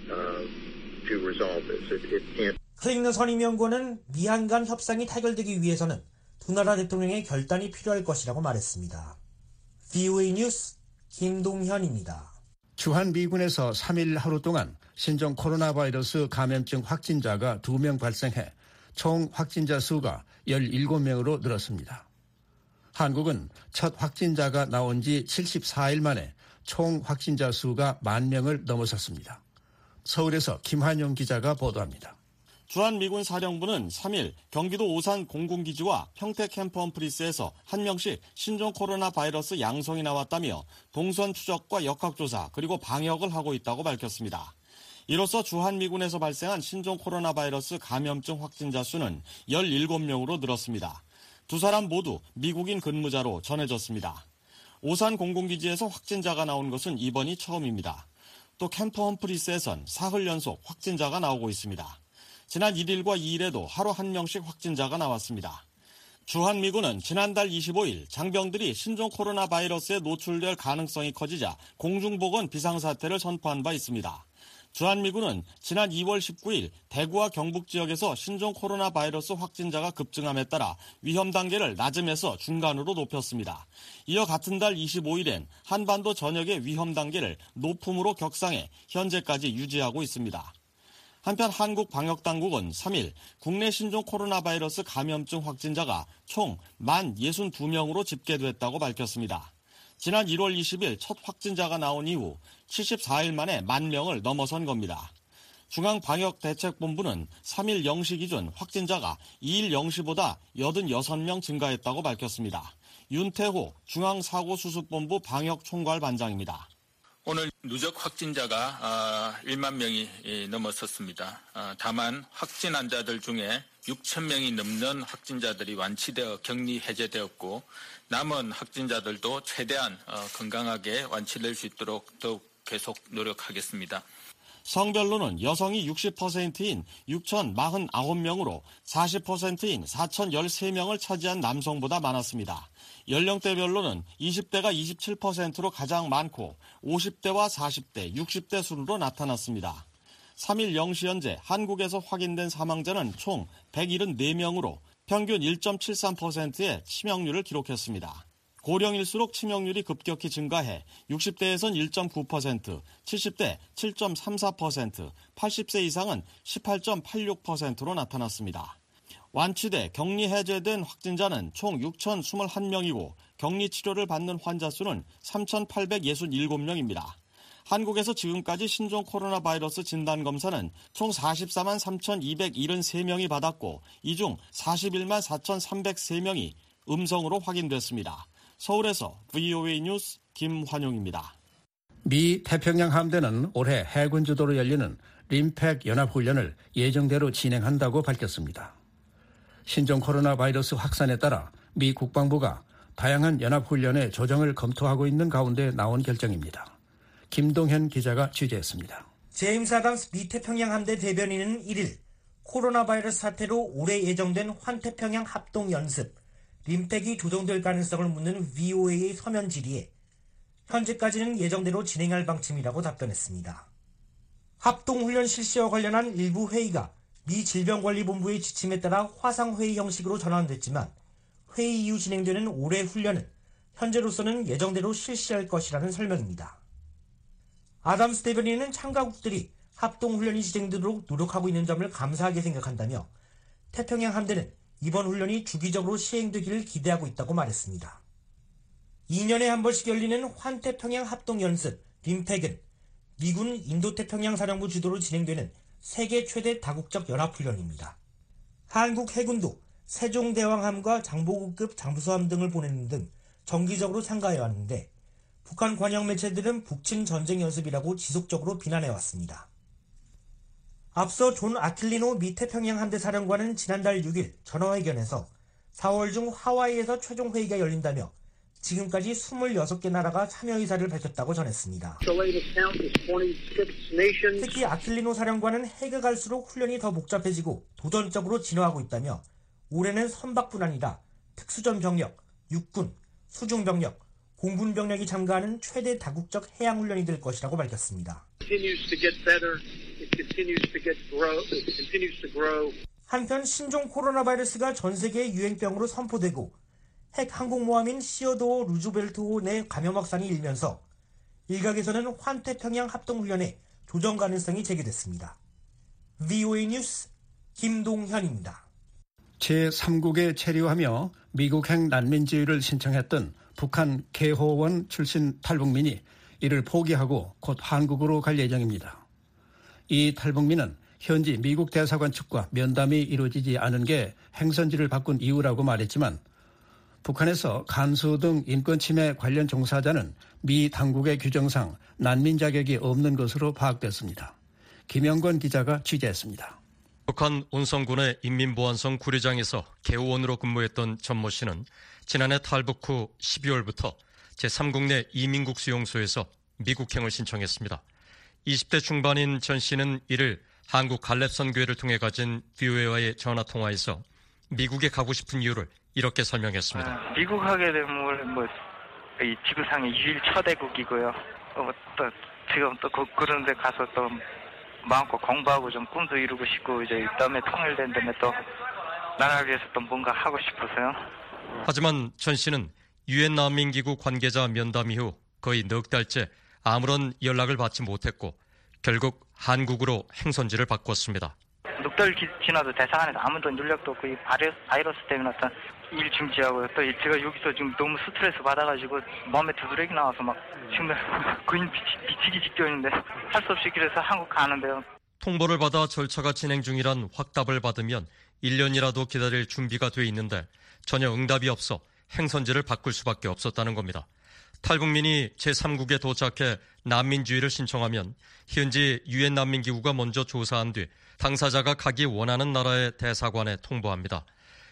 to resolve this. It can't. 클리너 선임연구원은 미한 간 협상이 타결되기 위해서는 두 나라 대통령의 결단이 필요할 것이라고 말했습니다. VOA 뉴스 김동현입니다. 주한미군에서 3일 하루 동안 신종 코로나 바이러스 감염증 확진자가 2명 발생해 총 확진자 수가 17명으로 늘었습니다. 한국은 첫 확진자가 나온 지 74일 만에 총 확진자 수가 10,000명을 넘어섰습니다. 서울에서 김한용 기자가 보도합니다. 주한미군 사령부는 3일 경기도 오산 공군기지와 평택 캠프 험프리스에서 한 명씩 신종 코로나 바이러스 양성이 나왔다며 동선 추적과 역학조사 그리고 방역을 하고 있다고 밝혔습니다. 이로써 주한미군에서 발생한 신종 코로나 바이러스 감염증 확진자 수는 17명으로 늘었습니다. 두 사람 모두 미국인 근무자로 전해졌습니다. 오산 공군기지에서 확진자가 나온 것은 이번이 처음입니다. 또 캠프 험프리스에선 사흘 연속 확진자가 나오고 있습니다. 지난 1일과 2일에도 하루 한 명씩 확진자가 나왔습니다. 주한미군은 지난달 25일 장병들이 신종 코로나 바이러스에 노출될 가능성이 커지자 공중보건 비상사태를 선포한 바 있습니다. 주한미군은 지난 2월 19일 대구와 경북 지역에서 신종 코로나 바이러스 확진자가 급증함에 따라 위험 단계를 낮음에서 중간으로 높였습니다. 이어 같은 달 25일엔 한반도 전역의 위험 단계를 높음으로 격상해 현재까지 유지하고 있습니다. 한편 한국 방역당국은 3일 국내 신종 코로나 바이러스 감염증 확진자가 총 62명으로 집계됐다고 밝혔습니다. 지난 1월 20일 첫 확진자가 나온 이후 74일 만에 10,000명을 넘어선 겁니다. 중앙방역대책본부는 3일 0시 기준 확진자가 2일 0시보다 86명 증가했다고 밝혔습니다. 윤태호 중앙사고수습본부 방역총괄반장입니다. 오늘 누적 확진자가 1만 명이 넘어섰습니다. 다만 확진 환자들 중에 6천 명이 넘는 확진자들이 완치되어 격리 해제되었고 남은 확진자들도 최대한 건강하게 완치될 수 있도록 더욱 계속 노력하겠습니다. 성별로는 여성이 60%인 6,049명으로 40%인 4,013명을 차지한 남성보다 많았습니다. 연령대별로는 20대가 27%로 가장 많고 50대와 40대, 60대 순으로 나타났습니다. 3일 0시 현재 한국에서 확인된 사망자는 총 174명으로 평균 1.73%의 치명률을 기록했습니다. 고령일수록 치명률이 급격히 증가해 60대에선 1.9%, 70대 7.34%, 80세 이상은 18.86%로 나타났습니다. 완치돼 격리 해제된 확진자는 총 6,021명이고 격리 치료를 받는 환자 수는 3,867명입니다. 한국에서 지금까지 신종 코로나 바이러스 진단검사는 총 44만 3,273명이 받았고 이 중 41만 4,303명이 음성으로 확인됐습니다. 서울에서 VOA 뉴스 김환용입니다. 미 태평양 함대는 올해 해군 주도로 열리는 림팩 연합훈련을 예정대로 진행한다고 밝혔습니다. 신종 코로나 바이러스 확산에 따라 미 국방부가 다양한 연합훈련의 조정을 검토하고 있는 가운데 나온 결정입니다. 김동현 기자가 취재했습니다. 제임스 아담스 미 태평양 함대 대변인은 1일 코로나 바이러스 사태로 올해 예정된 환태평양 합동연습 림팩이 조정될 가능성을 묻는 VOA의 서면 질의에 현재까지는 예정대로 진행할 방침이라고 답변했습니다. 합동훈련 실시와 관련한 일부 회의가 미 질병관리본부의 지침에 따라 화상회의 형식으로 전환됐지만 회의 이후 진행되는 올해 훈련은 현재로서는 예정대로 실시할 것이라는 설명입니다. 아담스 대변인은 참가국들이 합동훈련이 진행되도록 노력하고 있는 점을 감사하게 생각한다며 태평양 함대는 이번 훈련이 주기적으로 시행되기를 기대하고 있다고 말했습니다. 2년에 한 번씩 열리는 환태평양 합동연습 림팩은 미군 인도태평양 사령부 주도로 진행되는 세계 최대 다국적 연합훈련입니다. 한국 해군도 세종대왕함과 장보고급 잠수함 등을 보내는 등 정기적으로 참가해왔는데 북한 관영 매체들은 북침 전쟁 연습이라고 지속적으로 비난해왔습니다. 앞서 존 아킬리노 미 태평양 함대 사령관은 지난달 6일 전화회견에서 4월 중 하와이에서 최종 회의가 열린다며 지금까지 26개 나라가 참여 의사를 밝혔다고 전했습니다. 특히 아킬리노 사령관은 해가 갈수록 훈련이 더 복잡해지고 도전적으로 진화하고 있다며 올해는 선박뿐 아니라 특수전 병력, 육군, 수중 병력, 공군 병력이 참가하는 최대 다국적 해양 훈련이 될 것이라고 밝혔습니다. 한편 신종 코로나 바이러스가 전 세계 유행병으로 선포되고 핵 항공모함인 시어도어 루즈벨트호 내 감염 확산이 일면서 일각에서는 환태평양 합동훈련에 조정 가능성이 제기됐습니다. VOA 뉴스 김동현입니다. 제3국에 체류하며 미국행 난민지위를 신청했던 북한 개호원 출신 탈북민이 이를 포기하고 곧 한국으로 갈 예정입니다. 이 탈북민은 현지 미국 대사관 측과 면담이 이루어지지 않은 게 행선지를 바꾼 이유라고 말했지만 북한에서 간수 등 인권 침해 관련 종사자는 미 당국의 규정상 난민 자격이 없는 것으로 파악됐습니다. 김영권 기자가 취재했습니다. 북한 온성군의 인민보안성 구리장에서 개호원으로 근무했던 전모 씨는 지난해 탈북 후 12월부터 제3국 내 이민국 수용소에서 미국행을 신청했습니다. 20대 중반인 전 씨는 이를 한국 갈렙선교회를 통해 가진 VOA와의 전화통화에서 미국에 가고 싶은 이유를 이렇게 설명했습니다. 미국 하게 되면 이 지구상의 유일 초대국이고요. 또 지금 또 그런 데 가서 또 마음껏 공부하고 좀 꿈도 이루고 싶고 이제 다음에 통일된 다음에 또 나라를 위해서 또 뭔가 하고 싶어서요. 하지만 전 씨는 유엔 난민기구 관계자 면담 이후 거의 넉 달째 아무런 연락을 받지 못했고 결국 한국으로 행선지를 바꿨습니다. 넉 달 지나도 대사관에서 아무도 연락도 없고 이 바이러스 때문에 어떤 일 중지하고 또 제가 여기서 지금 너무 스트레스 받아가지고 몸에 두드러기 나와서 막 지금 거의 미치기 직전인데 할 수 없이 그래서 한국 가는데요. 통보를 받아 절차가 진행 중이란 확답을 받으면 1년이라도 기다릴 준비가 돼 있는데 전혀 응답이 없어 행선지를 바꿀 수밖에 없었다는 겁니다. 탈북민이 제3국에 도착해 난민주의를 신청하면 현지 유엔 난민기구가 먼저 조사한 뒤 당사자가 가기 원하는 나라의 대사관에 통보합니다.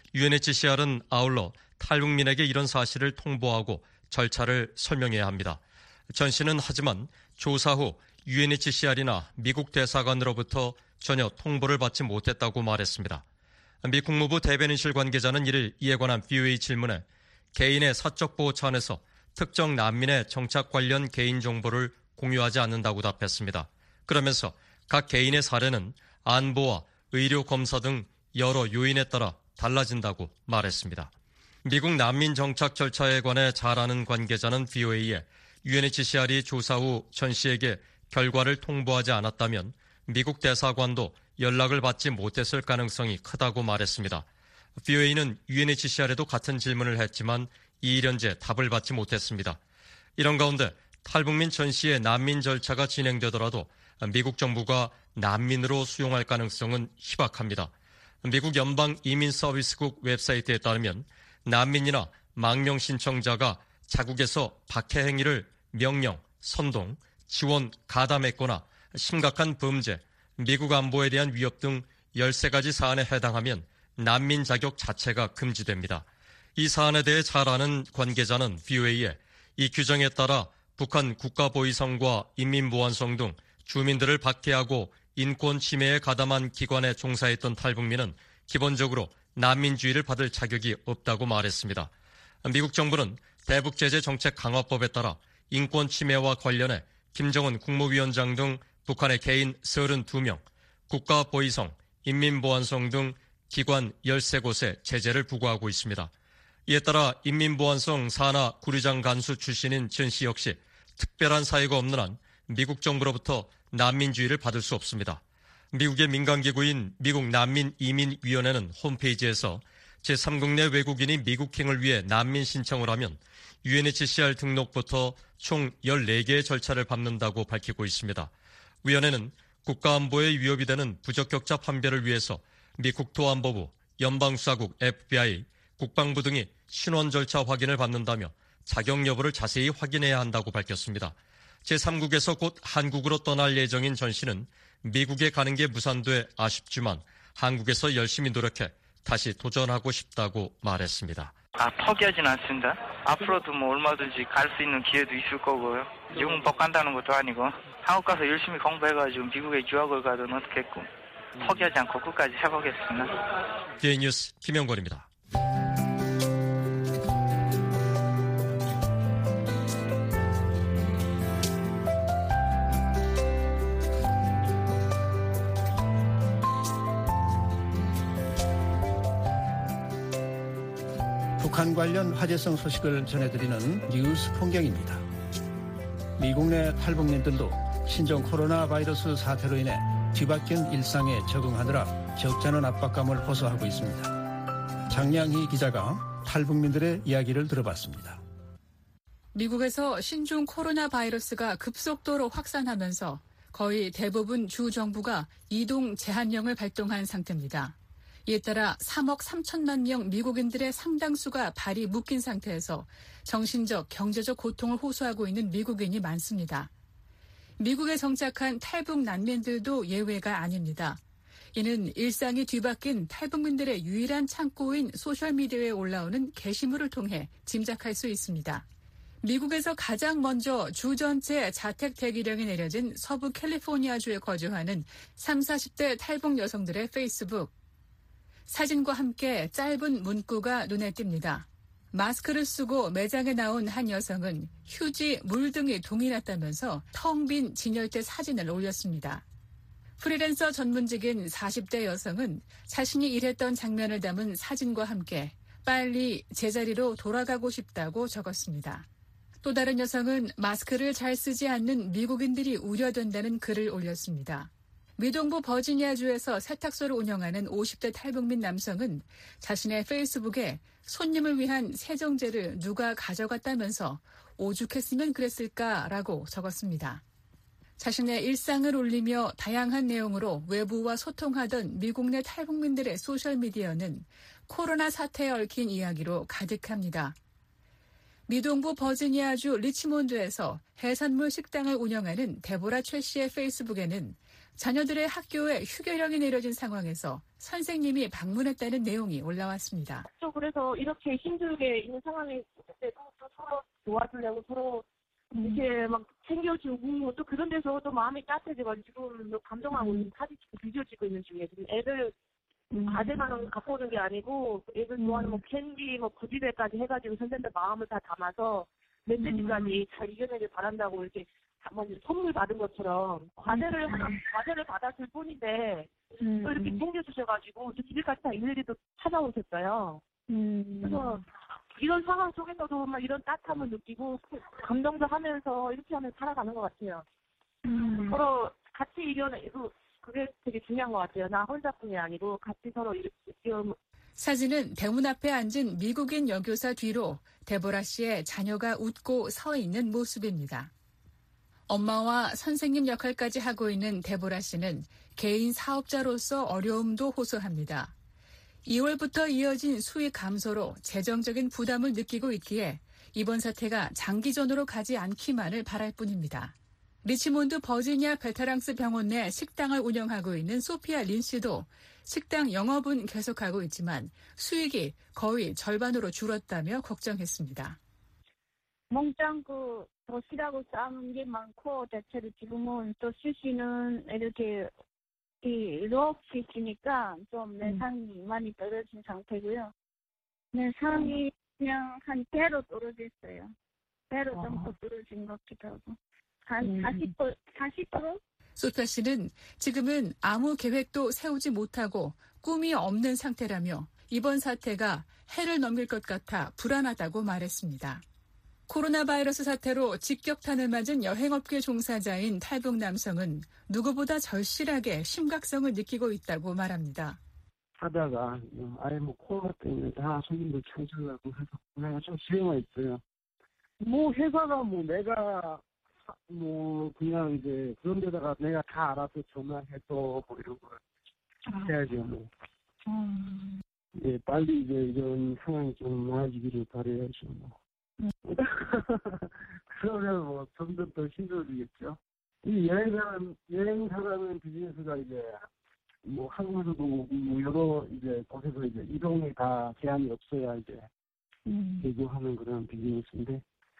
UNHCR은 아울러 탈북민에게 이런 사실을 통보하고 절차를 설명해야 합니다. 전 씨는 하지만 조사 후 UNHCR이나 미국 대사관으로부터 전혀 통보를 받지 못했다고 말했습니다. 미 국무부 대변인실 관계자는 이를 이에 관한 VOA 질문에 개인의 사적 보호 차원에서 특정 난민의 정착 관련 개인정보를 공유하지 않는다고 답했습니다. 그러면서 각 개인의 사례는 안보와 의료 검사 등 여러 요인에 따라 달라진다고 말했습니다. 미국 난민 정착 절차에 관해 잘 아는 관계자는 VOA에 UNHCR이 조사 후 전 씨에게 결과를 통보하지 않았다면 미국 대사관도 연락을 받지 못했을 가능성이 크다고 말했습니다. VOA는 UNHCR에도 같은 질문을 했지만 2일연째 답을 받지 못했습니다. 이런 가운데 탈북민 전 씨의 난민 절차가 진행되더라도 미국 정부가 난민으로 수용할 가능성은 희박합니다. 미국 연방이민서비스국 웹사이트에 따르면 난민이나 망명 신청자가 자국에서 박해 행위를 명령, 선동, 지원, 가담했거나 심각한 범죄, 미국 안보에 대한 위협 등 13가지 사안에 해당하면 난민 자격 자체가 금지됩니다. 이 사안에 대해 잘 아는 관계자는 VOA에 이 규정에 따라 북한 국가보위성과 인민보안성 등 주민들을 박해하고 인권 침해에 가담한 기관에 종사했던 탈북민은 기본적으로 난민주의를 받을 자격이 없다고 말했습니다. 미국 정부는 대북제재 정책 강화법에 따라 인권 침해와 관련해 김정은 국무위원장 등 북한의 개인 32명, 국가보위성, 인민보안성 등 기관 13곳에 제재를 부과하고 있습니다. 이에 따라 인민보안성 산하 구류장 간수 출신인 전 씨 역시 특별한 사유가 없는 한 미국 정부로부터 난민주의를 받을 수 없습니다. 미국의 민간기구인 미국 난민이민위원회는 홈페이지에서 제3국 내 외국인이 미국행을 위해 난민 신청을 하면 UNHCR 등록부터 총 14개의 절차를 밟는다고 밝히고 있습니다. 위원회는 국가안보에 위협이 되는 부적격자 판별을 위해서 미 국토안보부, 연방수사국 FBI, 국방부 등이 신원 절차 확인을 받는다며 자격 여부를 자세히 확인해야 한다고 밝혔습니다. 제3국에서 곧 한국으로 떠날 예정인 전 씨는 미국에 가는 게 무산돼 아쉽지만 한국에서 열심히 노력해 다시 도전하고 싶다고 말했습니다. 포기하진 않습니다. 앞으로도 얼마든지 갈 수 있는 기회도 있을 거고요. 미국 못 간다는 것도 아니고 한국 가서 열심히 공부해가지고 미국에 유학을 가든 어떻겠고 포기하지 않고 끝까지 해보겠습니다. DA 뉴스 김영권입니다. 북한 관련 화제성 소식을 전해드리는 뉴스 풍경입니다. 미국 내 탈북민들도 신종 코로나 바이러스 사태로 인해 뒤바뀐 일상에 적응하느라 적잖은 압박감을 호소하고 있습니다. 장량희 기자가 탈북민들의 이야기를 들어봤습니다. 미국에서 신종 코로나 바이러스가 급속도로 확산하면서 거의 대부분 주 정부가 이동 제한령을 발동한 상태입니다. 이에 따라 3억 3천만 명 미국인들의 상당수가 발이 묶인 상태에서 정신적, 경제적 고통을 호소하고 있는 미국인이 많습니다. 미국에 정착한 탈북 난민들도 예외가 아닙니다. 이는 일상이 뒤바뀐 탈북민들의 유일한 창고인 소셜미디어에 올라오는 게시물을 통해 짐작할 수 있습니다. 미국에서 가장 먼저 주 전체 자택 대기령이 내려진 서부 캘리포니아주에 거주하는 30, 40대 탈북 여성들의 페이스북. 사진과 함께 짧은 문구가 눈에 띕니다. 마스크를 쓰고 매장에 나온 한 여성은 휴지, 물 등이 동이 났다면서 텅 빈 진열대 사진을 올렸습니다. 프리랜서 전문직인 40대 여성은 자신이 일했던 장면을 담은 사진과 함께 빨리 제자리로 돌아가고 싶다고 적었습니다. 또 다른 여성은 마스크를 잘 쓰지 않는 미국인들이 우려된다는 글을 올렸습니다. 미동부 버지니아주에서 세탁소를 운영하는 50대 탈북민 남성은 자신의 페이스북에 손님을 위한 세정제를 누가 가져갔다면서 오죽했으면 그랬을까라고 적었습니다. 자신의 일상을 올리며 다양한 내용으로 외부와 소통하던 미국 내 탈북민들의 소셜미디어는 코로나 사태에 얽힌 이야기로 가득합니다. 미동부 버지니아주 리치몬드에서 해산물 식당을 운영하는 데보라 최 씨의 페이스북에는 자녀들의 학교에 휴교령이 내려진 상황에서 선생님이 방문했다는 내용이 올라왔습니다. 그래서 이렇게 힘들게 있는 상황에 서로 도와주려고 서로 이렇게 막 챙겨주고 또 그런 데서 또 마음이 따뜻해져가지고 지금 감동하고 사진 찍고 비디오 찍고 있는 중이에요. 지금 애들 과제만 갖고 오는 게 아니고 애들 좋아하는 뭐 캔디, 뭐 고지배까지 해가지고 선생님들 마음을 다 담아서 메시지까지 잘 이겨내길 바란다고 이렇게 선물 받은 것처럼 과제를 받았을 뿐인데 또 이렇게 챙겨주셔가지고 또 집에까지 다 일일이 또 찾아오셨어요. 그래서 이런 상황 속에서도 막 이런 따뜻함을 느끼고 감동도 하면서 이렇게 하면 살아가는 것 같아요. 서로 같이 이겨내고 그게 되게 중요한 것 같아요. 나 혼자뿐이 아니고 같이 서로 이렇게. 사진은 대문 앞에 앉은 미국인 여교사 뒤로 데보라 씨의 자녀가 웃고 서 있는 모습입니다. 엄마와 선생님 역할까지 하고 있는 데보라 씨는 개인 사업자로서 어려움도 호소합니다. 2월부터 이어진 수익 감소로 재정적인 부담을 느끼고 있기에 이번 사태가 장기전으로 가지 않기만을 바랄 뿐입니다. 리치몬드 버지니아 베테랑스 병원 내 식당을 운영하고 있는 소피아 린 씨도 식당 영업은 계속하고 있지만 수익이 거의 절반으로 줄었다며 걱정했습니다. 멍짱구 도시락을 싸는 게 많고 대체로 지금은 또 수시는 이렇게 이렇게 있으니까 좀 내상이 많이 떨어진 상태고요. 내상이 그냥 한 배로 떨어졌어요. 배로 좀 더 떨어진 것 같기도 하고. 한 40%? 소피아 씨는 지금은 아무 계획도 세우지 못하고 꿈이 없는 상태라며 이번 사태가 해를 넘길 것 같아 불안하다고 말했습니다. 코로나 바이러스 사태로 직격탄을 맞은 여행업계 종사자인 탈북 남성은 누구보다 절실하게 심각성을 느끼고 있다고 말합니다. 하다가 아예 코로나 때문에 다 손님들 창출하고 해서 내가 좀 지혜가 있어요. 회사가 내가 그냥 이제 그런 데다가 내가 다 알아서 전화해서 이런 걸 해야죠. 예, 빨리 이제 이런 상황이 좀 나아지기를 바라야죠. 그러면 점점 더 힘들어지겠죠. 이 여행사라는 비즈니스가 이제 한국에서도 여러 이제 곳에서 이제 이동이 다 제한이 없어야 이제 대구하는 그런 비즈니스인데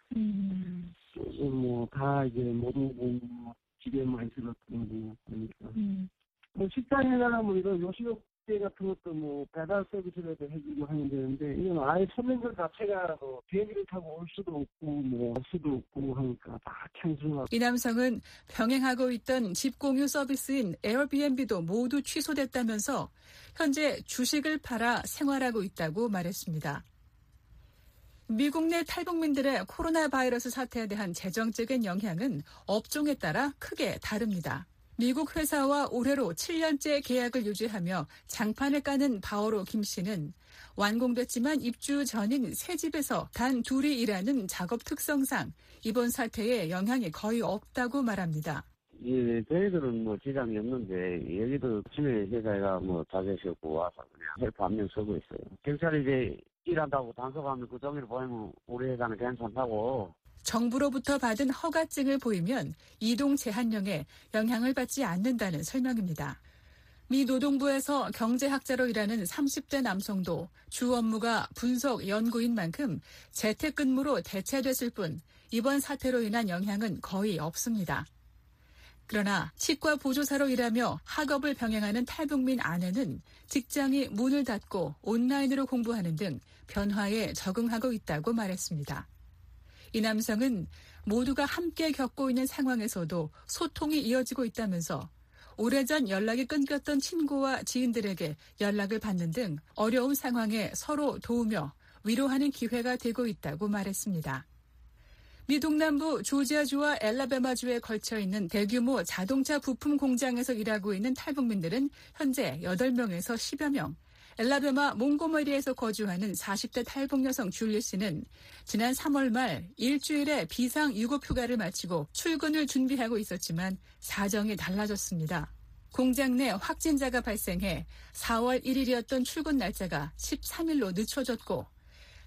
다 이제 모두 집에만 있었던 거니까. 식당이나 이런 요식업계 같은 것도 배달 서비스라도 해주고 하면 되는데 이건 아예 손님들 자체가 비행기를 타고 올 수도 없고 올 수도 없고 하니까 다 캔슬하고. 이 남성은 병행하고 있던 집 공유 서비스인 에어비앤비도 모두 취소됐다면서 현재 주식을 팔아 생활하고 있다고 말했습니다. 미국 내 탈북민들의 코로나 바이러스 사태에 대한 재정적인 영향은 업종에 따라 크게 다릅니다. 미국 회사와 올해로 7년째 계약을 유지하며 장판을 까는 바오로 김 씨는 완공됐지만 입주 전인 새 집에서 단 둘이 일하는 작업 특성상 이번 사태에 영향이 거의 없다고 말합니다. 예, 저희들은 지장이 없는데 여기도 아침에 회사가 다 계셨고 와서 그냥 헬프 한 명 쓰고 있어요. 경찰이 이제 일한다고 단속하면 그 종일 보이면 우리 회사는 괜찮다고. 정부로부터 받은 허가증을 보이면 이동 제한령에 영향을 받지 않는다는 설명입니다. 미 노동부에서 경제학자로 일하는 30대 남성도 주 업무가 분석 연구인 만큼 재택근무로 대체됐을 뿐 이번 사태로 인한 영향은 거의 없습니다. 그러나 치과 보조사로 일하며 학업을 병행하는 탈북민 아내는 직장이 문을 닫고 온라인으로 공부하는 등 변화에 적응하고 있다고 말했습니다. 이 남성은 모두가 함께 겪고 있는 상황에서도 소통이 이어지고 있다면서 오래전 연락이 끊겼던 친구와 지인들에게 연락을 받는 등 어려운 상황에 서로 도우며 위로하는 기회가 되고 있다고 말했습니다. 미 동남부 조지아주와 엘라베마주에 걸쳐 있는 대규모 자동차 부품 공장에서 일하고 있는 탈북민들은 현재 8명에서 10여 명. 엘라베마 몽고머리에서 거주하는 40대 탈북 여성 줄리 씨는 지난 3월 말 일주일의 비상 유급 휴가를 마치고 출근을 준비하고 있었지만 사정이 달라졌습니다. 공장 내 확진자가 발생해 4월 1일이었던 출근 날짜가 13일로 늦춰졌고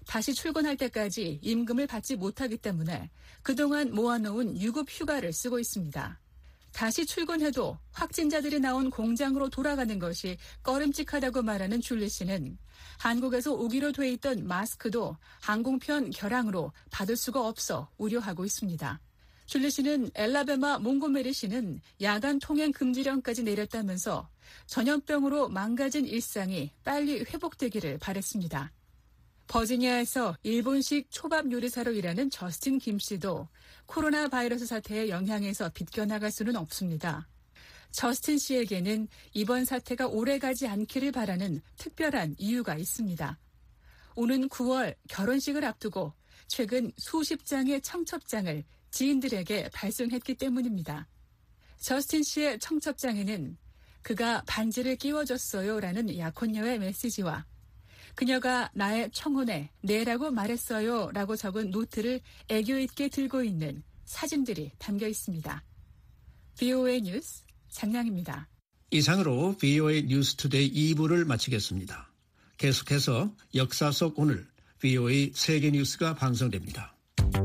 다시 출근할 때까지 임금을 받지 못하기 때문에 그동안 모아놓은 유급 휴가를 쓰고 있습니다. 다시 출근해도 확진자들이 나온 공장으로 돌아가는 것이 꺼림칙하다고 말하는 줄리 씨는 한국에서 오기로 돼 있던 마스크도 항공편 결항으로 받을 수가 없어 우려하고 있습니다. 줄리 씨는 엘라베마 몽고메리시는 야간 통행 금지령까지 내렸다면서 전염병으로 망가진 일상이 빨리 회복되기를 바랬습니다. 버지니아에서 일본식 초밥 요리사로 일하는 저스틴 김 씨도 코로나 바이러스 사태의 영향에서 비껴나갈 수는 없습니다. 저스틴 씨에게는 이번 사태가 오래가지 않기를 바라는 특별한 이유가 있습니다. 오는 9월 결혼식을 앞두고 최근 수십 장의 청첩장을 지인들에게 발송했기 때문입니다. 저스틴 씨의 청첩장에는 그가 반지를 끼워줬어요 라는 약혼녀의 메시지와 그녀가 나의 청혼에 네라고 말했어요 라고 적은 노트를 애교 있게 들고 있는 사진들이 담겨 있습니다. VOA 뉴스 장량입니다. 이상으로 VOA 뉴스 투데이 2부를 마치겠습니다. 계속해서 역사 속 오늘 VOA 세계 뉴스가 방송됩니다.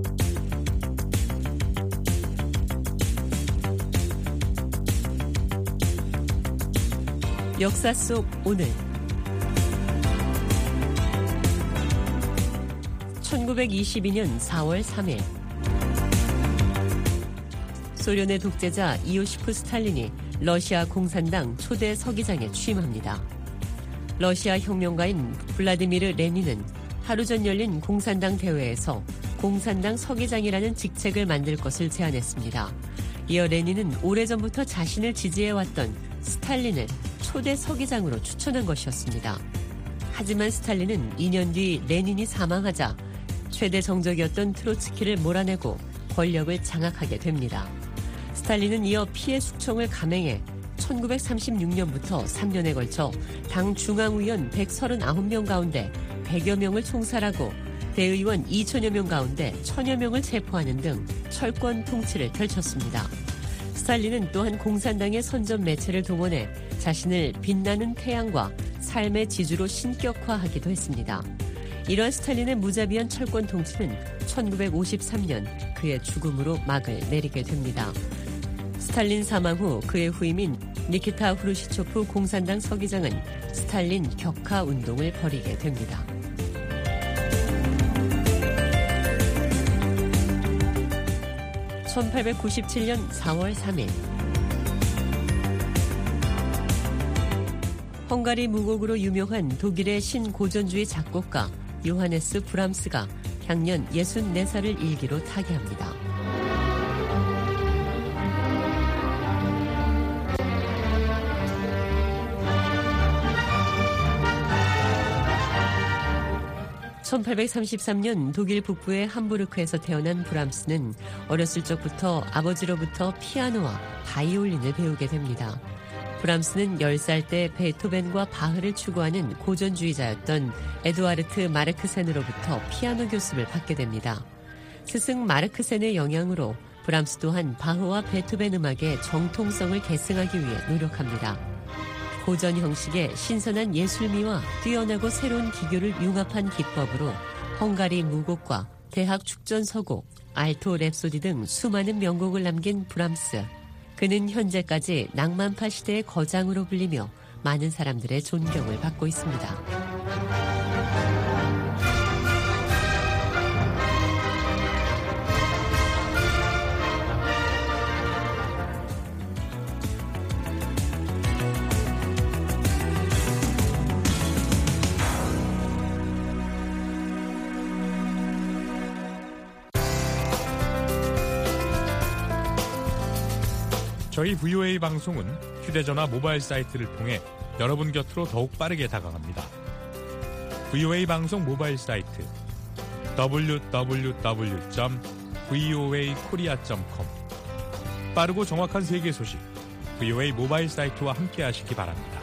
역사 속 오늘 1922년 4월 3일 소련의 독재자 이오시프 스탈린이 러시아 공산당 초대 서기장에 취임합니다. 러시아 혁명가인 블라디미르 레닌은 하루 전 열린 공산당 대회에서 공산당 서기장이라는 직책을 만들 것을 제안했습니다. 이어 레닌은 오래전부터 자신을 지지해왔던 스탈린을 초대 서기장으로 추천한 것이었습니다. 하지만 스탈린은 2년 뒤 레닌이 사망하자 최대 정적이었던 트로츠키를 몰아내고 권력을 장악하게 됩니다. 스탈린은 이어 피해 숙청을 감행해 1936년부터 3년에 걸쳐 당 중앙위원 139명 가운데 100여 명을 총살하고 대의원 2천여 명 가운데 1,000여 명을 체포하는 등 철권 통치를 펼쳤습니다. 스탈린은 또한 공산당의 선전 매체를 동원해 자신을 빛나는 태양과 삶의 지주로 신격화하기도 했습니다. 이러한 스탈린의 무자비한 철권 통치는 1953년 그의 죽음으로 막을 내리게 됩니다. 스탈린 사망 후 그의 후임인 니키타 후르시초프 공산당 서기장은 스탈린 격하 운동을 벌이게 됩니다. (1897년 4월 3일) 헝가리 무곡으로 유명한 독일의 신고전주의 작곡가 요하네스 브람스가 향년 64살을 일기로 타계합니다. (1833년) 독일 북부의 함부르크에서 태어난 브람스는 어렸을 적부터 아버지로부터 피아노와 바이올린을 배우게 됩니다. 브람스는 10살 때 베토벤과 바흐를 추구하는 고전주의자였던 에두아르트 마르크센으로부터 피아노 교습을 받게 됩니다. 스승 마르크센의 영향으로 브람스 또한 바흐와 베토벤 음악의 정통성을 계승하기 위해 노력합니다. 고전 형식의 신선한 예술미와 뛰어나고 새로운 기교를 융합한 기법으로 헝가리 무곡과 대학 축전서곡, 알토 랩소디 등 수많은 명곡을 남긴 브람스. 그는 현재까지 낭만파 시대의 거장으로 불리며 많은 사람들의 존경을 받고 있습니다. 저희 VOA 방송은 휴대전화 모바일 사이트를 통해 여러분 곁으로 더욱 빠르게 다가갑니다. VOA 방송 모바일 사이트 www.voakorea.com 빠르고 정확한 세계 소식 VOA 모바일 사이트와 함께 하시기 바랍니다.